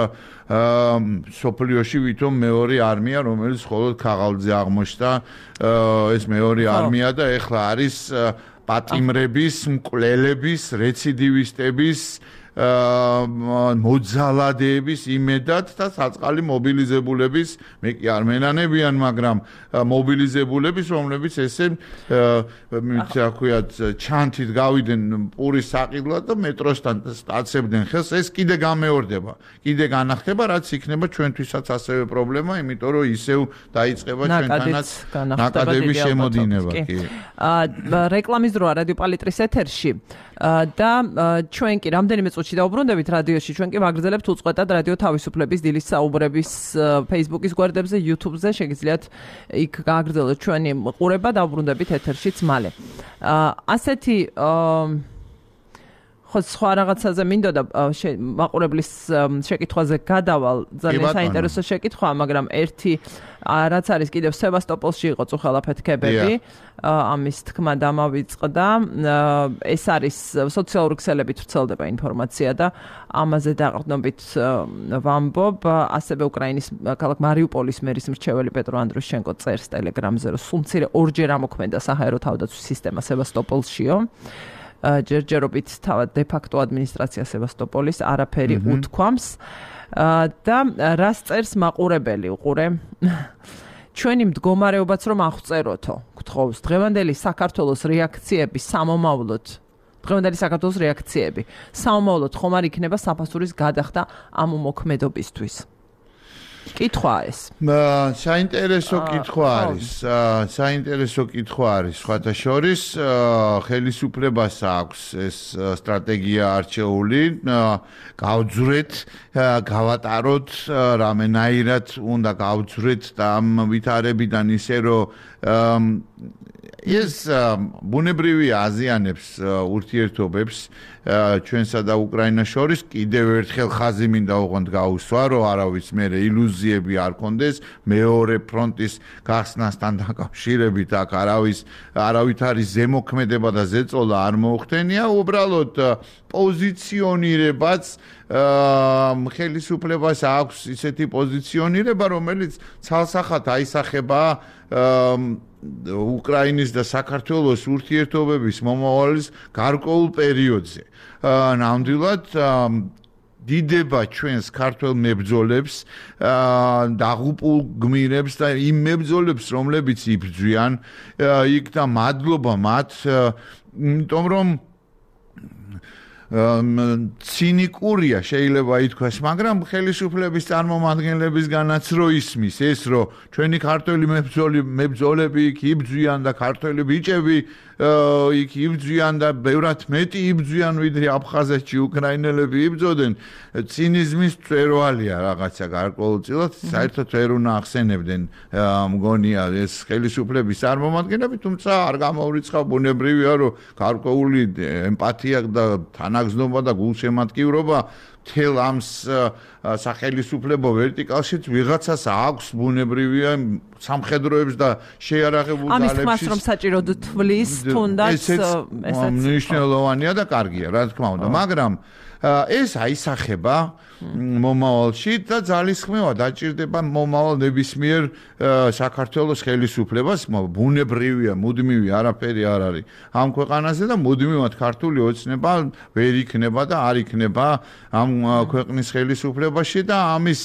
სოფლიოში ვითომ მეორე არმია, რომელიც მხოლოდ ქაღალდზე აღმოჩნდა ეს მეორე არმია და ეხლა არის პატიმრების, მკვლელების, რეციდივისტების მოძალადეების იმედად და საწყალი მობილიზებულების მე კი არ მენანებიან, მაგრამ მობილიზებულების, რომლებიც ესე ჩანთით გავიდნენ პურის საყიდლად და მეტროსთან სტაცებდნენ ხელს, ეს კიდე გამეორდება, კიდე განახდება, რაც იქნება ჩვენთვისაც ასევე პრობლემა, იმიტომ რომ ისევ დაიწყება ჩვენთანაც ნაკადების შემოდინება. რეკლამის დროა რადიო პალიტრის ეთერში და ჩვენ კი რამდენიმე წუთში დაუბრუნდებით რადიოში, ჩვენ კი ვაგრძელებთ უწყვეტად რადიო თავისუფლების დილის საუბრების Facebook-ის გვერდებზე, YouTube-ზე, შეგიძლიათ იქ გააგრძელოთ ჩვენი ყურება, დაუბრუნდებით ეთერშიც მალე. ასეთი ხო სხვა რაღაცაზე მინდოდა მაყურებლის შეკითხვაზე გადავალ, ძალიან საინტერესო შეკითხვაა, მაგრამ ერთი რაც არის კიდევ სევასტოპოლში იყო წუხელაფეთქებები, ამის თქმა დამავიწყდა, ეს არის სოციალური ქსელებით ვრცელდება ინფორმაცია და ამაზე დაყრდნობით ვამბობ, ასევე უკრაინის ქალაქ მარიუპოლის მერის მრჩეველი პეტრო ანდრუშენკო წერს ტელეგრამზე, რომ სულ მცირე ორჯერ ამოქმედა საჰაერო თავდაცვის სისტემა სევასტოპოლშიო. ჯერჯერობით თავად დე-ფაქტო ადმინისტრაცია სევასტოპოლის არაფერი უთქვამს და რას წერს მაყურებელი უყურე ჩვენი მდგომარეობაც რომ აღწეროთო გთხოვს დღევანდელი საქართველოს რეაქციები სამომავლოდ ხომ არ იქნება საფასურის გადახდა ამ მოქმედობისთვის კითხვა ეს. საინტერესო კითხვა არის. სხვათა შორის, ხელისუფლებას აქვს ეს სტრატეგია არჩეული, გავძვრეთ, გავატაროთ, რამენაირად უნდა გავძვრეთ და ამ ვითარებიდან ისე რომ ეს ბუნებრივი აზიანებს ურთიერთობებს ჩვენსა და უკრაინას შორის კიდევ ერთხელ ხაზი მინდა ოღონდ გაუსვა, რომ არავის მერე ილუზიები არ კონდეს მეორე ფრონტის გახსნასთან დაკავშირებით აქ არავითარი ზემოქმედება და ზეწოლა არ მოხდენია, უბრალოდ პოზიციონირებაც ხელისუფლებას აქვს ისეთი პოზიციონირება, რომელიც ცალსახად აისახება უკრაინის და საქართველოს ურთიერთობების მომავალის გარკვეულ პერიოდზე. ნამდვილად დიდება ჩვენს ქართველ მებრძოლებს, დაღუპულ გმირებს და იმ მებრძოლებს, რომლებიც იბრძვიან, იქ და მადლობა მათ, იმიტომ რომ ცინიკურია შეიძლება ითქვას, მაგრამ ხელისუფლების წარმომადგენლებისგანაც რო ისმის ეს, რომ ჩვენი ქართველი მებრძოლები იქ იბრძვიან და ქართველი ბიჭები იქ იბრძვიან და ბევრად მეტი იბრძვიან, ვიდრე აფხაზეთში უკრაინელები იბრძოდნენ, ცინიზმის წვერვალია რაღაცა გარკვეულწილად, საერთოდ ვერ უნდა ახსენებდნენ მგონია ეს ხელისუფლების წარმომადგენლები, თუმცა არ გამოვრიცხავ, ბუნებრივია, რომ გარკვეული ემპათია და თანაგზნობა და გულშემატკივრობა თელ ამ სახელისუფლებო ვერტიკალშიც ვიღაცას აქვს ბუნებრივია სამხედროებს და შეიარაღებულ ძალებს. ამის თქმას რომ საჭიროდ თვლის თუნდაც ესეც მნიშვნელოვანია და კარგია, რა თქმა უნდა, მაგრამ ეს აისახება მომავალში და ძალისხმევა დაჭირდება მომავალ ნებისმიერ საქართველოს ხელისუფლებას, ბუნებრივია, მუდმივი არაფერი არ არის ამ ქვეყანაზე და მუდმივად ქართული ოცნება ვერ იქნება და არ იქნება ამ ქვეყნის ხელისუფლებაში და ამის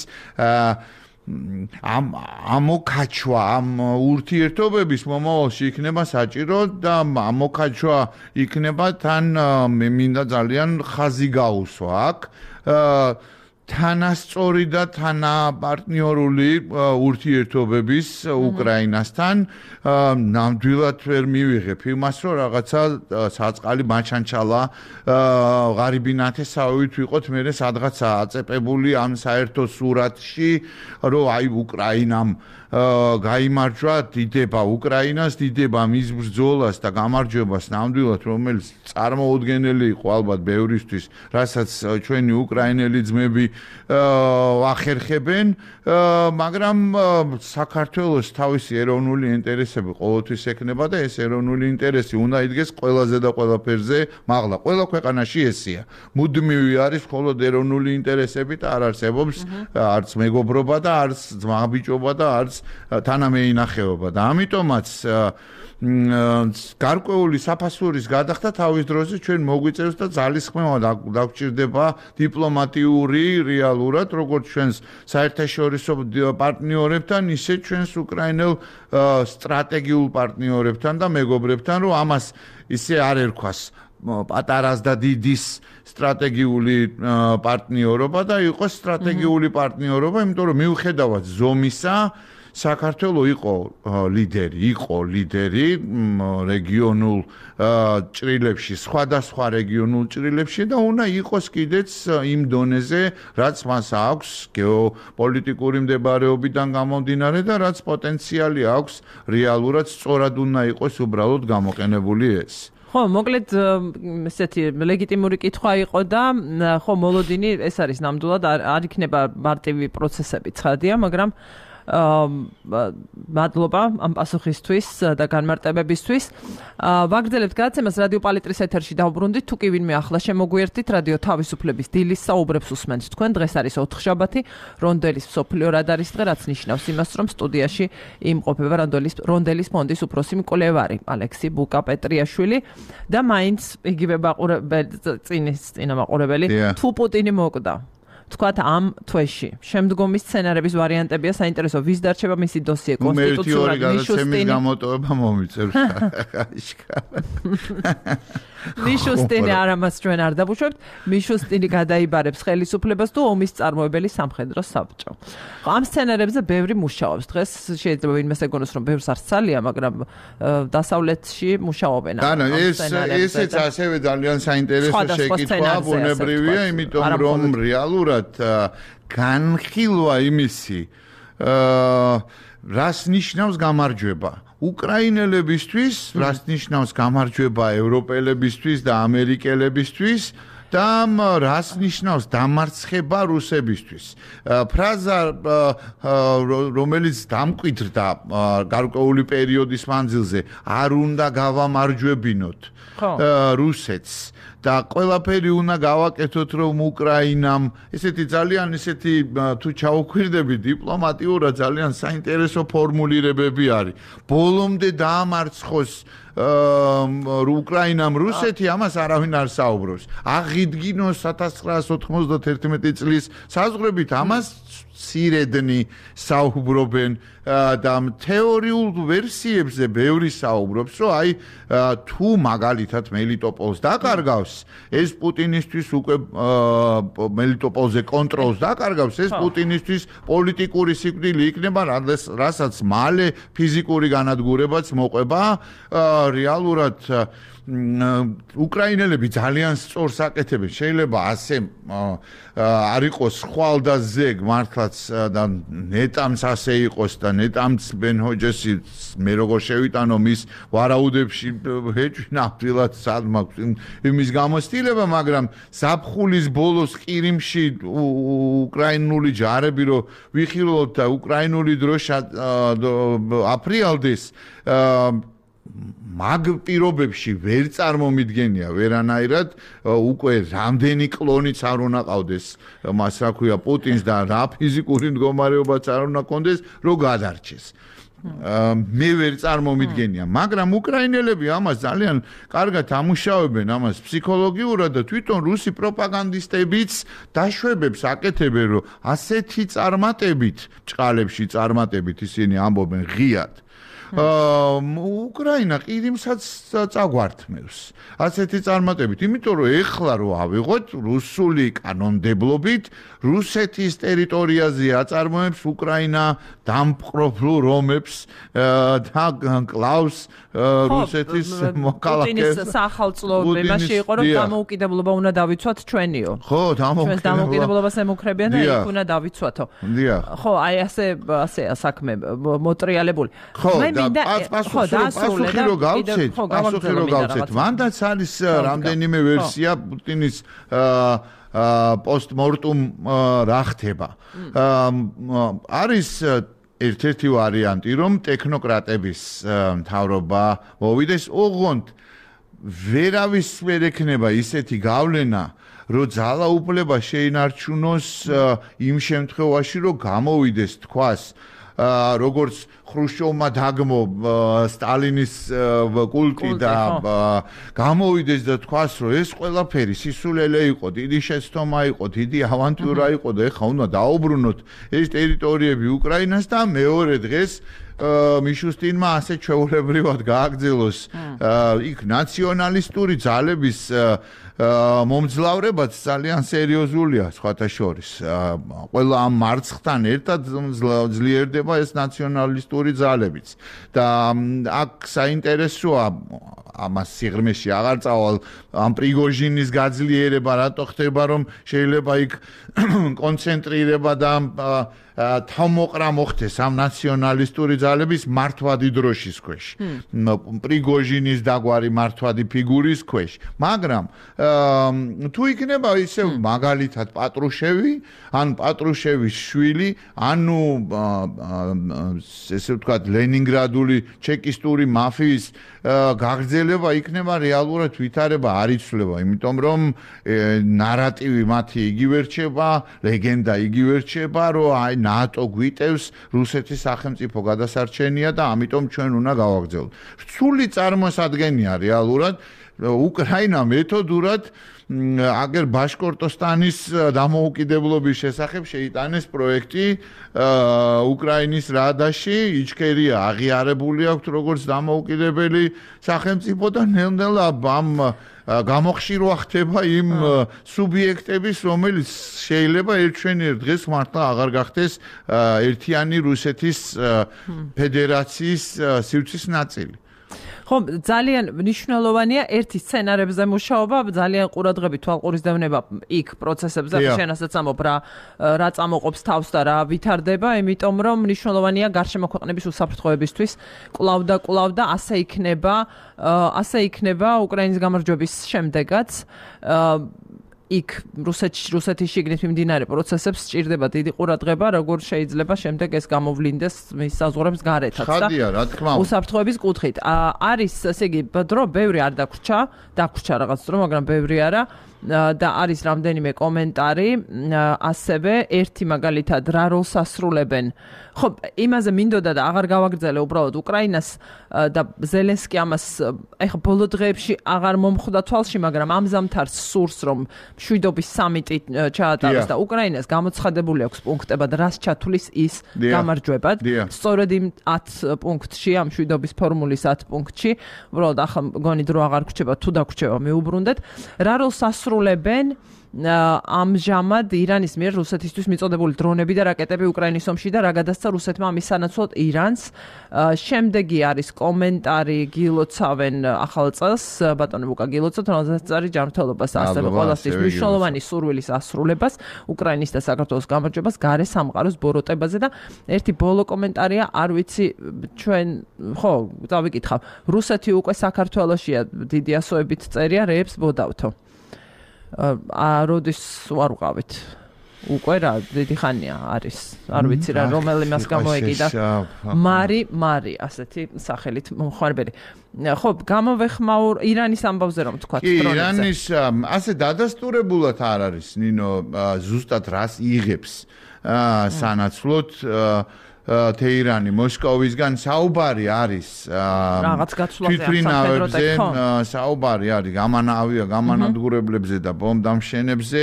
ამოქაჩვა ამ ურთიერთობების მომავალში იქნება საჭირო და ამოქაჩვა იქნება თან მინდა ძალიან ხაზი გაუსვა აქ თანასწორი და თანაპარტნიორული ურთიერთობების უკრაინასთან ნამდვილად ვერ მივიღებ იმას, რომ რაღაცა საწყალი მაჩანჩალა ღარიბი ნათესავით ვიყოთ მე სადღაცა აწეპებული ამ საერთო სურათში, რომ აი უკრაინამ გაიმარჯვა, დიდება უკრაინას, დიდება მის ბრძოლას და გამარჯვებას ნამდვილად, რომელიც წარმოუდგენელი იყო ალბათ ბევრისთვის, რასაც ჩვენი უკრაინელი ძმები ახერხებენ, მაგრამ საქართველოს თავისი ეროვნული ინტერესები ყოველთვის ექნება და ეს ეროვნული ინტერესი უნდა იდგეს ყველაზე და ყველაფერზე, მაღლა. ყველა ქვეყანაში ესეა. მუდმივი არის მხოლოდ ეროვნული ინტერესები და არ არსებობს არც მეგობრობა და არც ძმაბიჭობა და არც თანამეინახეობა და ამიტომაც გარკვეული საფასურის გადახდა თავის დროზე ჩვენ მოგვიწევს და ძალისხმევა დაგვჭირდება დიპლომატიური რეალურად როგორც ჩვენს საერთაშორისო პარტნიორებთან ისე ჩვენს უკრაინელ სტრატეგიულ პარტნიორებთან და მეგობრებთან რომ ამას ისე არ ერქვას პატარას და დიდის სტრატეგიული პარტნიორობა და იყოს სტრატეგიული პარტნიორობა იმიტომ რომ მიუხედავად ზომისა საქართველოს იყო ლიდერი რეგიონულ ჭრილებში, სხვადასხვა რეგიონულ ჭრილებში და უნდა იყოს კიდეც იმ დონეზე, რაც მას აქვს გეოპოლიტიკური მდებარეობიდან გამომდინარე და რაც პოტენციალი აქვს რეალურად სწორად უნდა იყოს უბრალოდ გამოყენებული ეს. ხო, მოკლედ ესეთი ლეგიტიმური კითხვა იყო და ხო, მოლოდინი ეს არის ნამდვილად არ იქნება მარტივი პროცესები ცხადია, მაგრამ მადლობა ამ პასუხისთვის და განმარტებებისთვის. ვაგრძელებთ გადაცემას რადიო პალიტრის ეთერში დავბრუნდით. თუ კი ვინმე ახლა შემოგვიერთდით, რადიო თავისუფლების დილის საუბრებს უსმენთ თქვენ. დღეს არის 4-შაბათი, რონდელის მსოფლიო რადარის დღე, რაც ნიშნავს იმას, რომ სტუდიაში იმყოფება რონდელის ფონდის უფროსი მკვლევარი ალექსი ბუკა-პეტრიაშვილი და მაინც იგივე წინამაყურებელი თუ პუტინი მოკვდა. თქვათ ამ თვეში შემდგომი სცენარების ვარიანტებია საინტერესო ვის დარჩება მისი დოსიე კონსტიტუციურად მიშუსტინი გამოტოვება მომიწევს მიშუსტინი არამას ჩვენ არ დაბუშვებთ მიშუსტინი გადაიბარებს ხელისუფლებას თუ ომის წარმოებელი სამხედრო საბჭო ამ სცენარებზე ბევრი მუშაობს დღეს შეიძლება ვინმეს ეგონოს რომ ბევრს არ სცალია მაგრამ დასავლეთში მუშაობენ ანუ ესეც ასევე ძალიან საინტერესო შეკითხვა ბუნებრივია იმიტომ რომ რეალურად განხილვა იმისი რას ნიშნავს გამარჯვება უკრაინელებისთვის რას ნიშნავს გამარჯვება ევროპელებისთვის და ამერიკელებისთვის და რას ნიშნავს დამარცხება რუსებისთვის ფრაზა რომელიც დამკვიდრდა გარკვეული პერიოდის მანძილზე არ უნდა გავამარჯვებინოთ რუსეთს და ყველაფერი უნდა გავაკეთოთ რომ უკრაინამ ესეთი ძალიან ისეთი თუ ჩაუქვირდები დიპლომატიურად ძალიან საინტერესო ფორმულირებები არის ბოლომდე დაამარცხოს უკრაინამ რუსეთი ამას არავინ არ საუბრობს აღიდგინოს 1991 წლის საზღვრებით ამას სირედნი საუბრობენ და თეორიულ ვერსიებზე ბევრი საუბრობს რომ აი თუ მაგალითად მელიტოპოლს დაკარგავს ეს პუტინისთვის უკვე მელიტოპოლზე კონტროლს დაკარგავს ეს პუტინისთვის პოლიტიკური სიკვდილი იქნება რასაც მალე ფიზიკური განადგურებაც მოყვება რეალურად უკრაინელები ძალიან სწორს აკეთებენ შეიძლება ასე არ იყოს ხვალ და ზეგ მართლაც და ნეტამს ასე იყოს და ნეტამს ბენჰოჯესი მე როგორ შევიტანო მის ვარაუდებში ეჭვი ნამდვილად სად მაქვს იმის გამოცდილება მაგრამ ზაფხულის ბოლოს ყირიმში უკრაინული ჯარები რო ვიხილოთ და უკრაინული დროშა აფრიალდეს მაგ პირობებში ვერ წარმომიდგენია ვერანაირად უკვე რამდენი კლონიც არ უნდა ყავდეს მას რა ქვია პუტინს და რა ფიზიკური მდგომარეობაც არ უნდა კონდეს რომ გადარჩეს მე ვერ წარმომიდგენია მაგრამ უკრაინელები ამას ძალიან კარგად ამუშავებენ ამას ფსიქოლოგიურად და თვითონ რუსი პროპაგანდისტებიც დაშვებებს აკეთებენ რომ ასეთი წარმატებით ჭყალებში წარმატებით ისინი ამბობენ ღიად უკრაინა ყირიმსაც წაგვართმევს ასეთი წარმატებით იმიტომ რომ ეხლა რო ავიღოთ რუსული კანონმდებლობით რუსეთის ტერიტორიაზე აწარმოებს უკრაინა დამპყრობლ რომებს და კლავს რუსეთის მოქალაქეს პუტინის სახელმწიფო იმაში იყო რომ დამოუკიდებლობა უნდა დავიცვათ ჩვენიო ხო დამოუკიდებლობას ემუქრებიან და იქ უნდა დავიცვათო ხო აი ასე საქმე მოტრიალებული პასუხი რო გავცეთ მანდაც არის რამდენიმე ვერსია პუტინის პოსტმორტუმ რა ხდება. არის ერთ-ერთი ვარიანტი, რომ ტექნოკრატების მთავრობა მოვიდეს, ოღონდ ვერავის ვერ ექნება ისეთი გავლენა, რომ ძალაუფლება შეინარჩუნოს იმ შემთხვევაში, რომ გამოვიდეს თქვას როგორც ხრუშჩოვმა დაგმო სტალინის კულტი და გამოვიდეს და თქვას, რომ ეს ყველაფერი სისულელე იყო, დიდი შეცდომა იყო, დიდი ავანტიურა იყო და ეხლა უნდა დაუბრუნოთ ეს ტერიტორიები უკრაინას და მეორე დღეს მიშუსტინმა ასე ჩვეულებრივად გააგრძელოს იქ ნაციონალისტური ძალების მომძლავრებაც ძალიან სერიოზულია სხვათა შორის. ყველა ამ მარცხთან ერთად ძლიერდება ეს ნაციონალისტური ძალებიც. და აქ საინტერესოა ამას სიღრმეში აღარ წავალ ამ პრიგოჟინის გაძლიერება რატო ხდება, რომ შეიძლება იქ კონცენტრირება და თავმოყრა მოხდეს ამ ნაციონალისტური ძალების მართვადი დროშის ქვეშ. პრიგოჟინის დაგვარი მართვადი ფიგურის ქვეშ. მაგრამ თუ იქნება ისე მაგალითად პატრუშევი, ან პატრუშევის შვილი, ანუ ესე ვთქვათ ლენინგრადული ჩეკისტური მაფიის გაგრძელება იქნება რეალურად ვითარება არ იცვლება, იმიტომ რომ ნარატივი მათი იგივე რჩება, ლეგენდა იგივე რჩება, რომ აი ნატო გვიტევს რუსეთის სახელმწიფო გადასარჩენია და ამიტომ ჩვენ უნდა გავაგრძელოთ. რთული წარმოსადგენია რეალურად უკრაინა მეთოდურად აგერ ბაშკორტოსტანის დამოუკიდებლობის შესახებ შეიტანეს პროექტი უკრაინის რადაში, იჩქერია აღიარებული აქვს როგორც დამოუკიდებელი სახელმწიფო და ნელ-ნელა ამ გამოხშირვა ხდება იმ სუბიექტების, რომელიც შეიძლება ერთშვენიერ დღეს მართლა აღარ გახდეს ერთიანი რუსეთის ფედერაციის სივრცის ნაწილი. ხო, ძალიან მნიშვნელოვანია ერთი სცენარებზე მუშაობა, ძალიან ყურადღებით თვალყურისდევნება იქ პროცესებზე, შენასაც ამობ რა წამოყოფს თავს და რა ვითარდება, იმიტომ რომ მნიშვნელოვანია გარშემო ქვეყნების უსაფრთხოებისთვის კვლავ და ასე იქნება უკრაინის გამარჯვების შემდეგაც იქ რუსეთის შიგნით მიმდინარე პროცესებს სჭირდება დიდი ყურადღება, როგორ შეიძლება შემდეგ ეს გამოვლინდეს მის საზღვრებს გარეთაც და ხადია, რა თქმა უნდა. უსაფრთხოების კუთხით. არის, ესე იგი, დრო ბევრი არ დაგვრჩა რაღაც დრო, მაგრამ ბევრი არა. და არის რამდენიმე კომენტარი, ასევე ერთი მაგალითად რა როლს ასრულებენ. ხო, იმაზე მინდოდა და აღარ გავაგრძელე უბრალოდ უკრაინას და ზელენსკი ამას ეხა ბოლო დღეებში აღარ მომხვდა თვალში, მაგრამ ამ ზამთარს სურს რომ მშვიდობის სამიტი ჩაატაროს და უკრაინას გამოცხადებული აქვს პუნქტებად, რას ჩათვლის ის გამარჯვებად. სწორედ იმ 10 პუნქტში, ამ მშვიდობის ფორმულის 10 პუნქტში, უბრალოდ ახლა მგონი დრო აღარ გრჩება, თუ დაგვრჩება მიუბრუნდეთ. რა როლს ასრულებენ ამჟამად ირანის მიერ რუსეთისთვის მიწოდებული დრონები და რაკეტები უკრაინის ომში და რა გადასცა რუსეთმა ამის სანაცვლოდ ირანს. შემდეგი არის კომენტარი გილოცავენ ახალ წელს, ბატონო ბუკა გილოცავთ, რომელზეც არის ჯანმრთელობას ასევე ყველასთვის მნიშვნელოვანი სურვილის ასრულებას, უკრაინის და საქართველოს გამარჯვებას, გარე სამყაროს ბოროტებაზე და ერთი ბოლო კომენტარია, არ ვიცი ჩვენ ხო, დავიკითხავ. რუსეთი უკვე საქართველოშია დიდი ასოებით წერია რეებს ბოდავთო. როდის არ ვყავით უკვე რა დიდი ხანია არის არ ვიცი რა რომელი მას გამოეკიდა მარი ასეთი სახელით მომხარებელი ხო გამოვეხმაურ ირანის ამბავზე რომ თქვა ირანის ასე დადასტურებულად არ არის ნინო ზუსტად რას იღებს სანაცვლოდ თეირანი მოსკოვისგან საუბარი არის რაღაც გაცვლაზე თვითფრინავებზე საუბარი არის გამანადგურებლებზე და ბომბდამშენებზე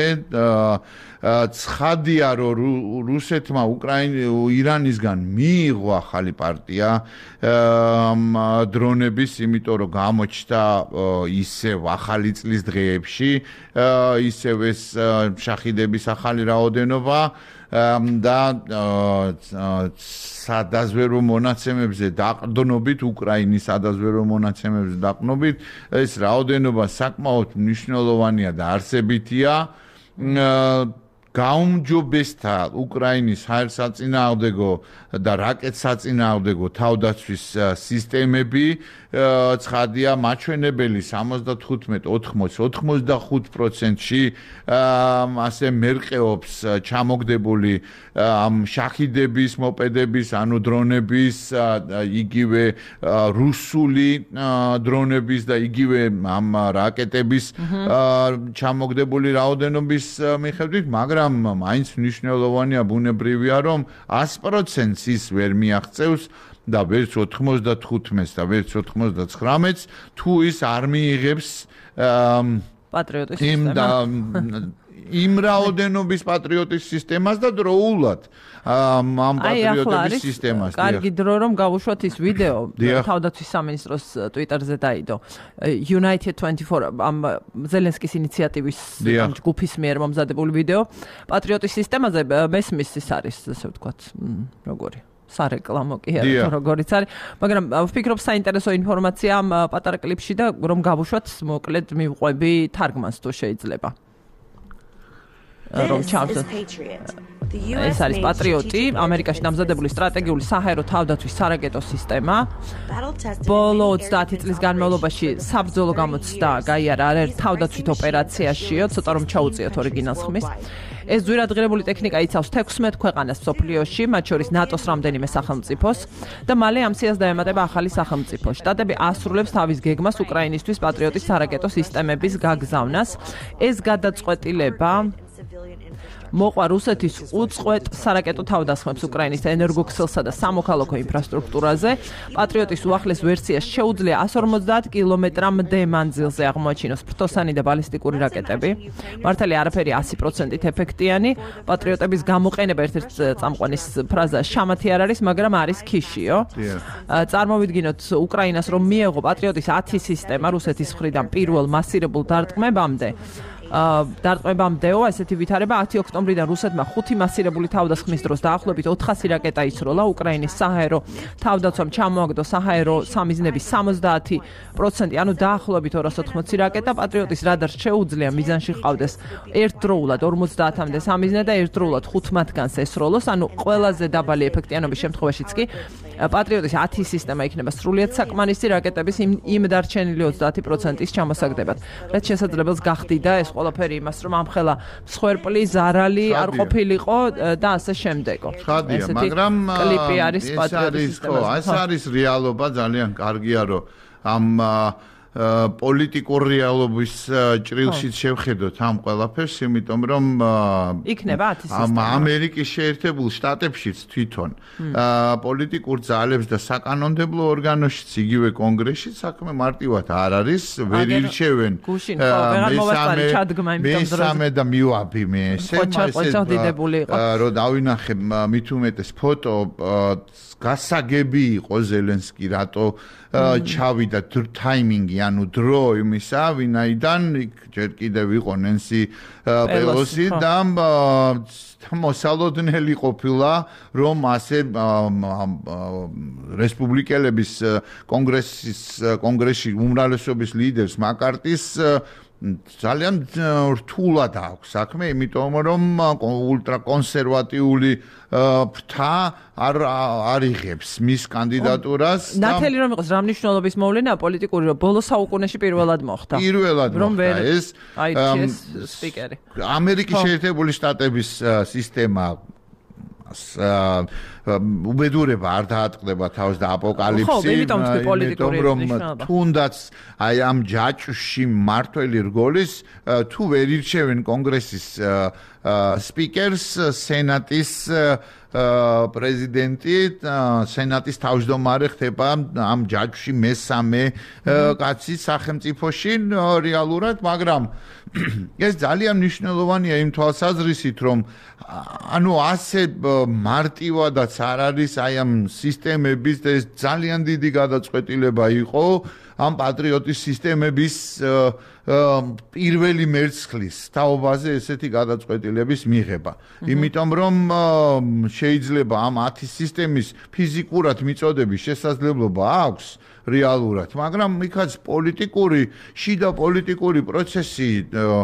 ცხადია რომ რუსეთმა ირანისგან მიიღო ახალი პარტია დრონების იმიტომ რომ გამოჩნდა ისევ ახალი წლის დღეებში ისევ ეს შახიდების ახალი რაოდენობა და სადაზვერო მონაცემებზე დაყრდნობით უკრაინის სადაზვერო მონაცემებზე დაყრდნობით ეს რაოდენობა საკმაოდ მნიშვნელოვანია და არსებითია გაუმჯობესდა უკრაინის საერთაშორისო და რაკეტსაწინააღმდეგო თავდაცვის სისტემები ცხადია მაჩვენებელი 75-85%-ში ასე მერყეობს ჩამოგდებული შაჰიდების მოპედების ანუ დრონების იგივე რუსული დრონების და იგივე ამ რაკეტების ჩამოგდებული რაოდენობის მიხედვით, მაგრამ მაინც მნიშვნელოვანია ბუნებრივია რომ 100%-ს ის ვერ მიაღწევს და ვერც 95-ს და ვერც 99-ს თუ ის არ მიიღებს პატრიოტის სისტემას იმ რაოდენობის პატრიოტის სისტემას და დროულად ამ პატრიოტების სისტემას. კარგი დრო რომ გავუშვათ ის ვიდეო თავდაცვის სამინისტროს ტვიტერზე დაიდო. United 24 ამ ზელენსკის ინიციატივის ჯგუფის მიერ მომზადებული ვიდეო პატრიოტის სისტემაზე მესმის ის არის, ასე ვთქვათ, როგორი სარეკლამო კი არა როგორიც არის, მაგრამ ვფიქრობ საინტერესო ინფორმაცია ამ პატარა კლიპში და რომ გავუშვათ მოკლედ მივყვები თარგმანს თუ შეიძლება. რომ ჩავსოთ. ეს არის პატრიოტი, ამერიკაში დამზადებული სტრატეგიული საჰაერო თავდაცვის სარაკეტო სისტემა. ბოლო 30 წლის განმავლობაში საბრძოლო გამოცდა გაიარა არაერთ თავდაცვით ოპერაციაშიო, ცოტა რომ ჩაუწიოთ ორიგინალს ხმის. ეს ძვირადღირებული ტექნიკა იცავს 16 ქვეყანას მსოფლიოში, მათ შორის ნატოს რამდენიმე სახელმწიფოს და მალე ამ სიას დაემატება ახალი სახელმწიფო. შტატები ასრულებს თავის გეგმას უკრაინისთვის პატრიოტის სარაკეტო სისტემების გაგზავნას. ეს გადაწყვეტილება მოყვა რუსეთის უწყვეტ სარაკეტო თავდასხმებს უკრაინის ენერგოქსელსა და სამოქალაქო ინფრასტრუქტურაზე. პატრიოტის უახლეს ვერსიას შეუძლია 150 კილომეტრამდე მანძილზე აღმოაჩინოს ფრთოსანი და ბალისტიკური რაკეტები. მართალია არაფერი 100%-ით ეფექტიანი. პატრიოტების გამოყენება ერთ-ერთ წამყვანის ფრაზა შამათი არ არის, მაგრამ არის ქიშიო. წარმოვიდგინოთ უკრაინას რომ მიეღო პატრიოტის 10 სისტემა რუსეთის მხრიდან პირველ მასირებულ დარტყმებამდე. დარტყმებამდეო ესეთი ვითარება 10 ოქტომბრიდან რუსეთმა 5 მასირებული თავდასხმის დროს დაახლოებით 400 რაკეტა ისროლა. უკრაინის საჰაერო თავდაცვამ ჩამოაგდო საჰაერო სამიზნების 70%, ანუ დაახლოებით 280 რაკეტა. პატრიოტის რადარს შეუძლია მიზანში ჰყავდეს ერთდროულად 50-მდე სამიზნე და ერთდროულად 5 მათგანს ესროლოს, ანუ ყველაზე დაბალი ეფექტიანობის შემთხვევაშიც კი პატრიოტის 10 სისტემა იქნება სრულიად საკმარისი რაკეტების იმ დარჩენილი 30%-ის ჩამოსაგდებად. რაც შესაძლებელს გახდიდა ეს ყველაფერი იმას, რომ ამხელა მსხვერპლი, ზარალი არ ყოფილიყო და ასე შემდეგო. ხადია, მაგრამ კლიპი არის პატრიოტის სისტემაზე. ეს არის რეალობა, ძალიან კარგია, რომ ამ პოლიტიკურ რეალობის ჭრილშიც შევხედოთ ამ ყველაფერს, იმიტომ რომ იქნება 10 სისტემა. ამერიკის შეერთებულ შტატებშიც თვითონ პოლიტიკურ ძალებს და საკანონმდებლო ორგანოშიც იგივე კონგრესშიც საქმე მარტივად არ არის, ვერ ირჩევენ მესამე და მივაბი მე ესე რომ დავინახე მით უმეტეს ფოტო გასაგები იყო ზელენსკი რატო ჩავიდა ტაიმინგი ანუ დრო იმისა ვინაიდან ჯერ კიდევ იყო ნენსი პელოსი და მოსალოდნელი ყოფილა რომ ასე რესპუბლიკელების კონგრესში უმრავლესობის ლიდერს მაკარტის ძალიან რთულად აქვს საქმე, იმიტომ რომ ულტრაკონსერვატიული ფრთა არ იღებს მის კანდიდატურას. ნათელი რომ იყოს რა მნიშვნელობის მოვლენაა პოლიტიკური, რომ ბოლო საუკუნეში პირველად მოხდა. ეს სპიკერი. ამერიკის შეერთებული შტატების სისტემა უბედურება არ დაატყდება თავს და აპოკალიფსი, იმიტომ რომ თუნდაც აი ამ ჯაჭვში მართველი რგოლის თუ ვერ ირჩევენ კონგრესის სპიკერს, სენატის პრეზიდენტი, სენატის თავმჯდომარე ხდება ამ ჯაჭვში მესამე კაცი სახელმწიფოში რეალურად, მაგრამ ეს ძალიან მნიშვნელოვანია იმ თვალსაზრისით, რომ ანუ ასე მარტივადაც არ არის აი ამ სისტემების და ეს ძალიან დიდი გადაწყვეტილება იყო ამ პატრიოტის სისტემების პირველი მერცხლის თაობაზე ესეთი გადაწყვეტილების მიღება. იმიტომ რომ შეიძლება ამ 10 სისტემის ფიზიკურად მიწოდების შესაძლებლობა აქვს რეალურად, მაგრამ იქაც პოლიტიკური, შიდა პოლიტიკური პროცესი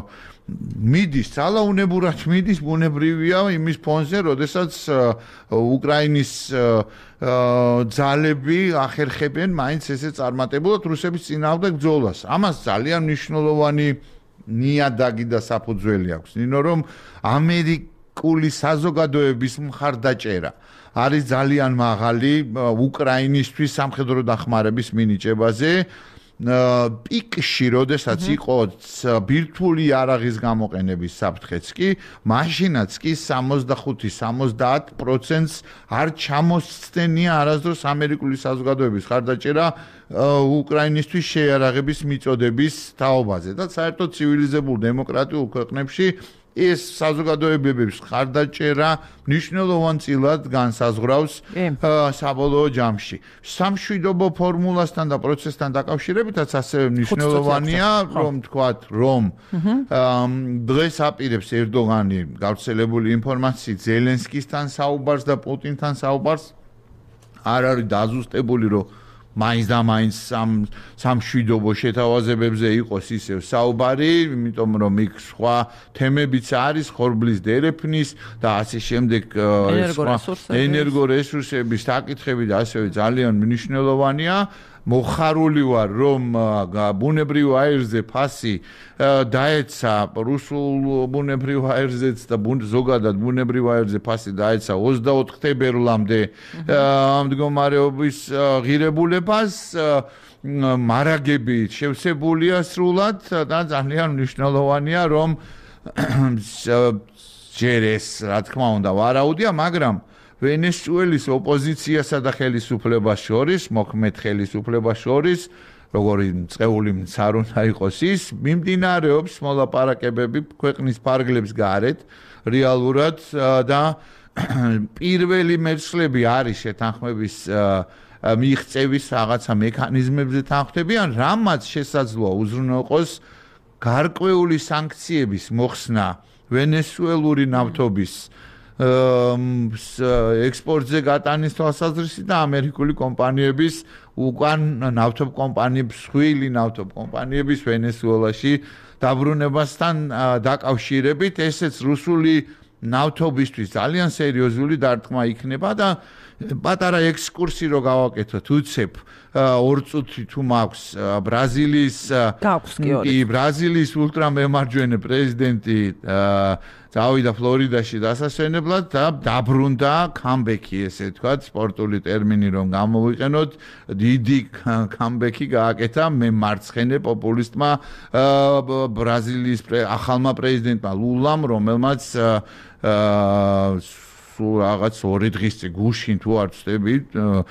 მიდის ძალაუნებურად მიდის ბუნებრივია იმის ფონზე, როდესაც უკრაინის ძალები ახერხებენ მაინც ესე წარმატებულად რუსების წინააღმდეგ ბრძოლას. ამას ძალიან მნიშვნელოვანი ნიადაგი და საფუძველი აქვს. ნინო რომ ამერიკული საზოგადოების მხარდაჭერა არის ძალიან მაღალი უკრაინისთვის სამხედრო დახმარების მინიჭებაზე. პიკში, როდესაც იყო ბირთვული იარაღის გამოყენების საფრთხეც კი, მაშინაც კი 65-70%-ს არ ჩამოსცდენია არასდროს ამერიკული საზოგადოების ხარდაჭერა უკრაინისთვის შეიარაღების მიწოდების თაობაზე და საერთოდ ცივილიზებულ დემოკრატიულ ქვეყნებში ეს საზოგადოებების ხარდაჭერა მნიშვნელოვანწილად განსაზღვრავს საბოლოო ჯამში. სამშვიდობო ფორმულასთან და პროცესთან დაკავშირებითაც ასევე მნიშვნელოვანია, რომ თქვათ, რომ დღეს აპირებს ერდოღანი გავრცელებული ინფორმაციით ზელენსკისთან საუბარს და პუტინთან საუბარს არ არის დაზუსტებული, რომ მაინც და მაინც სამშვიდობო შეთავაზებებზე იყოს ისევ საუბარი, იმიტომ რომ იქ სხვა თემებიც არის, ხორბლის დერეფნის და ასე შემდეგ ენერგორესურსების საკითხები და ასევე ძალიან მნიშვნელოვანია. მოხარული ვარ, რომ ბუნებრივ აირზე ფასი დაეცა რუსულ ბუნებრივ აირზეც და ზოგადად ბუნებრივ აირზე ფასი დაეცა 24 თებერვლამდე მდგომარეობის ღირებულებას მარაგები შევსებულია სრულად და ძალიან მნიშვნელოვანია, რომ ჯერ ეს რა თქმა უნდა ვარაუდია, მაგრამ ვენესუელის ოპოზიციასა და ხელისუფლებას შორის, მოქმედ ხელისუფლებას შორის, როგორი წეული მცარ უნდა იყოს ის, მიმდინარეობს მოლაპარაკებები ქვეყნის ფარგლებს გარეთ, რეალურად და პირველი მეცლები არის შეთანხმების მიღწევის რაღაცა მექანიზმებზე თანხმდებიან, რამაც შესაძლოა უზრუნველყოს გარკვეული სანქციების მოხსნა ვენესუელური ნავთობის ექსპორტზე გატანის თვალსაზრისით და ამერიკული კომპანიების უკან ნავთობ კომპანიების სხვილი ნავთობ კომპანიების ვენესუელაში დაბრუნებასთან დაკავშირებით ესეც რუსული ნავთობისთვის ძალიან სერიოზული დარტყმა იქნება და პატარა ექსკურსი რო გავაკეთოთ უცებ 2 წუთი თუ მაქვს ბრაზილიის ულტრამემარჯვენე პრეზიდენტი წავიდა ფლორიდაში დასასვენებლად და დაბრუნდა კამბექი, ესე ვთქვათ, სპორტული ტერმინი რომ გამოვიყენოთ, დიდი კამბექი გააკეთა მემარცხენე პოპულისტმა ბრაზილიის ახალმა პრეზიდენტმა ლულამ, რომელმაც რაღაც 2 დღის წინ გუშინ თუ არ ვწდებით,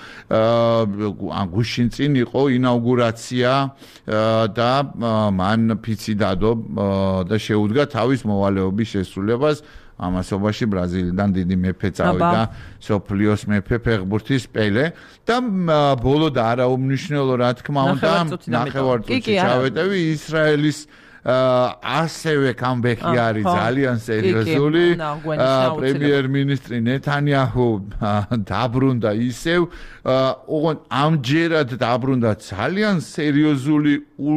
გუშინ წინ იყო ინაუგურაცია და მან ფიცი დადო და შეუდგა თავის მოვალეობის შესრულებას. ამასობაში ბრაზილიიდან დიდი მეფე წავიდა, სოფლიოს მეფე ფეხბურთის პელე და ბოლო და არაუმნიშვნელო რა თქმა უნდა, ნახევარწუთში ჩავეტევი ისრაელის ასევე კამბექი არის ძალიან სერიოზული. პრემიერ-მინისტრი ნეთანიაჰუ დაბრუნდა ისევ, ოღონდ ამჯერად დაბრუნდა ძალიან სერიოზული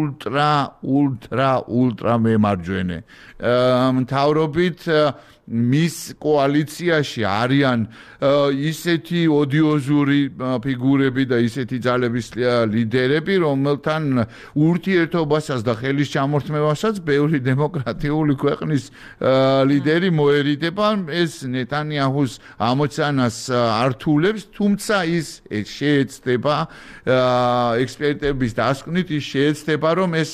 ულტრა მემარჯვენე მთავრობით. მის კოალიციაში არიან ისეთი ოდიოზური ფიგურები და ისეთი ძალების ლიდერები, რომელთან ურთიერთობასაც და ხელის ჩამორთმევასაც ბევრი დემოკრატიული ქვეყნის ლიდერი მოერიდება. ეს ნეთანიაჰუს ამოცანას ართულებს, თუმცა ის შეეცდება ექსპერტების დასკვნით ის შეეცდება, რომ ეს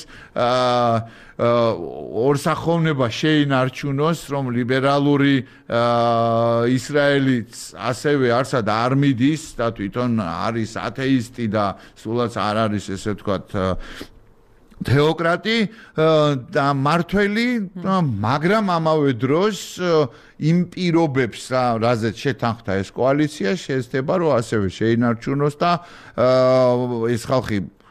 ორსახოვნება შეინარჩუნოს, რომ ლიბერალური ისრაელიც ასევე არსად არ მიდის და თვითონ არის ათეისტი და სულაც არ არის ესე ვთქვათ თეოკრატი და მართველი, მაგრამ ამავე დროს იმ პირობებს, რაზეც შეთანხმდა ეს კოალიცია, შეეცდება, რომ ასევე შეინარჩუნოს და ეს ხალხი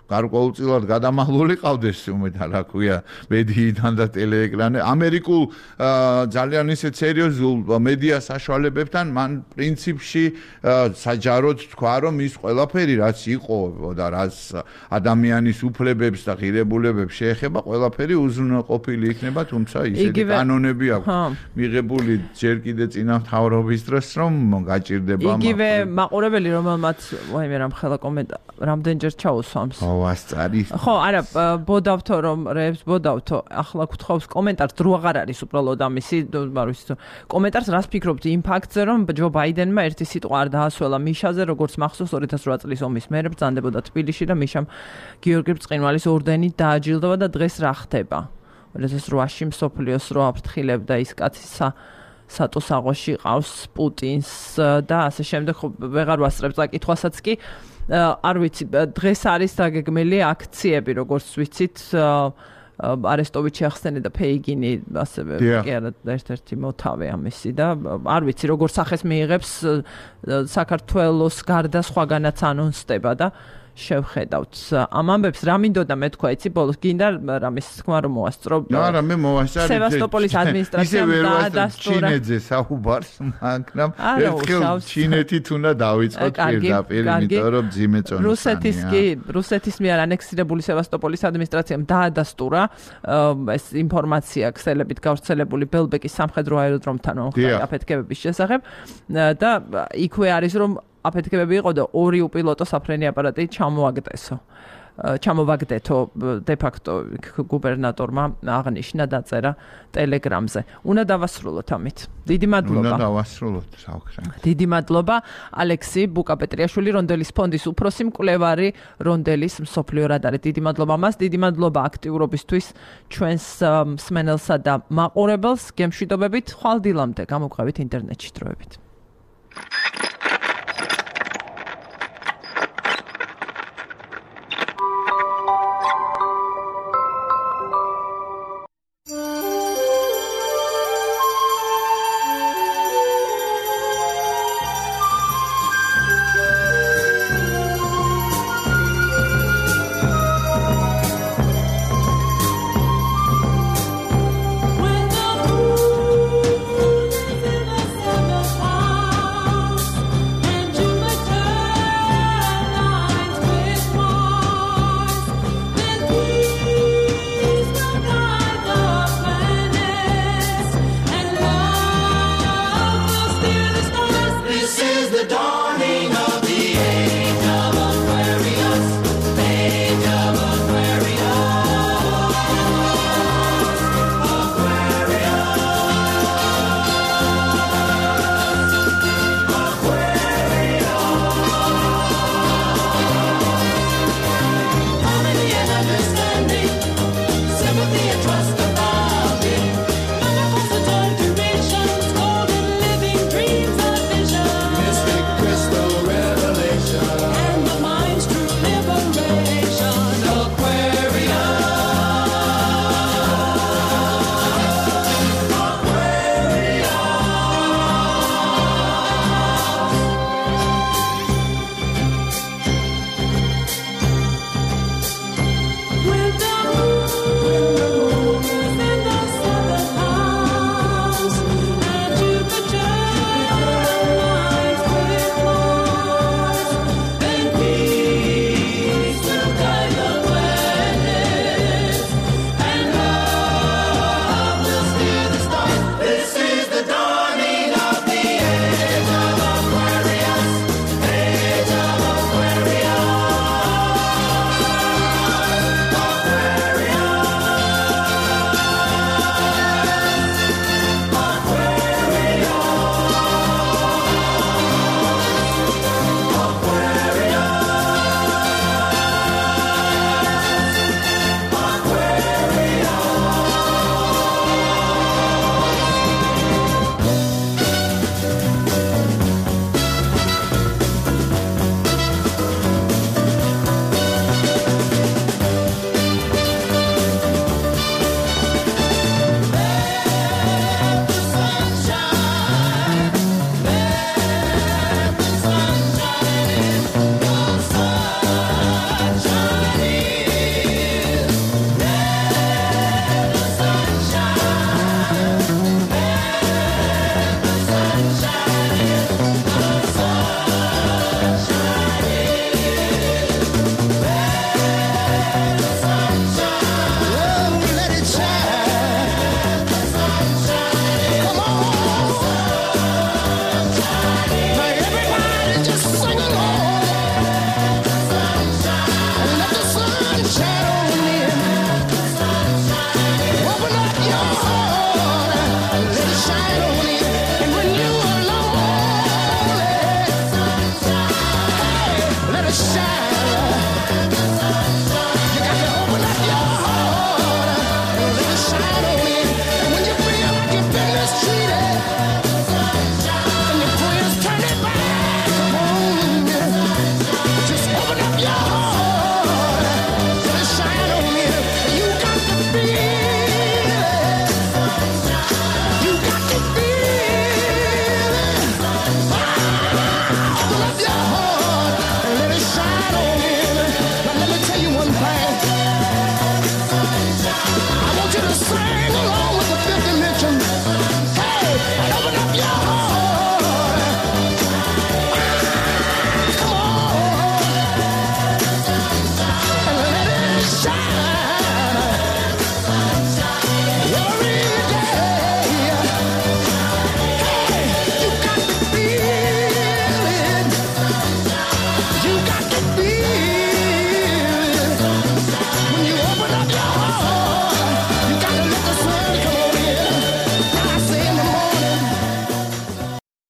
გარკვეულწილად გადამაღლული ყავდეს უმეტად რა ქვია მედიიდან და ტელეეკრანე ამერიკულ ძალიან ისეთ სერიოზულ მედია საშუალებებთან მან პრინციპში საჯაროდ თქვა რომ ის ყველაფერი რაც იყო და რაც ადამიანის უფლებებს და ღირებულებებს შეეხება ყველაფერი უზრუნველყოფილი იქნება თუმცა ისეთი კანონები აქვს მიღებული ჯერ კიდე წინა მთავრობის დროს რომ გაჭირდება იგივე მაყურებელი რომელმაც ვაიმე რამ ხელა კომენტარი რამდენჯერ ჩაუსვამს ვასწარი ხო არა ბოდავთო რომ რეებს ბოდავთო ახლა გთხოვს კომენტარს დრო აღარ არის უბრალოდ ამისი კომენტარს რას ფიქრობთ იმ ფაქტზე რომ ჯო ბაიდენმა ერთი სიტყვა არ დაასველა მიშაზე როგორც მახსოვს 2008 წლის ომის მერე ბრძანდებოდა თბილისში და მიშამ გიორგი ბრწყინვალის ორდენით დააჯილდოვა და დღეს რა ხდება 2008-ში მსოფლიოს რო აფრთხილებდა ის კაცი სატოსაღოში ყავს პუტინს და ასე შემდეგ ხო ვეღარ ვასწრებ წაკითხვასაც კი არ ვიცი დღეს არის დაგეგმილი აქციები როგორც ვიცით არესტოვიჩი ახსენე და ფეიგინი ასევე კი არა ერთ-ერთი მოთავე ამისი და არ ვიცი როგორ სახეს მიიღებს საქართველოს გარდა სხვაგანაც ანონსდება და შევხედავთ ამ ამბებს რა მინდოდა მე თქვა იცი ბოლოს გინდა რამის თქმა რომ მოასწრო არა მე მოასწარი სევასტოპოლის ადმინისტრაციამ დაადასტურა ჩინეთზე საუბარს მაგრამ ერთხელ ჩინეთით უნდა დავიწყოთ პირდაპირ იმიტომ რომ ძიმე წონასწანია რუსეთის მიერ ანექსირებული სევასტოპოლის ადმინისტრაციამ დაადასტურა ეს ინფორმაცია ქსელებით გავრცელებული ბელბეკის სამხედრო აეროდრომთან აფეთქებების შესახებ და იქვე არის რომ აფეთქებები იყო და 2 უპილოტო საფრენი აპარატი ჩამოვაგდეთო de facto გუბერნატორმა აღნიშნა დაწერა ტელეგრამზე. უნდა დავასრულოთ ამით. დიდი მადლობა. უნდა დავასრულოთ საუბრად. დიდი მადლობა ალექსი ბუკაპეტრიაშვილი რონდელის ფონდის უფროსი მკვლევარი რონდელის მსოფლიო რადარი. დიდი მადლობა მას, დიდი მადლობა აქტიურობისთვის ჩვენს მსმენელსა და მაყურებელს. გემშვიდობებით, ხვალ დილამდე გამოგვყევით ინტერნეტში დროებით. The dawn.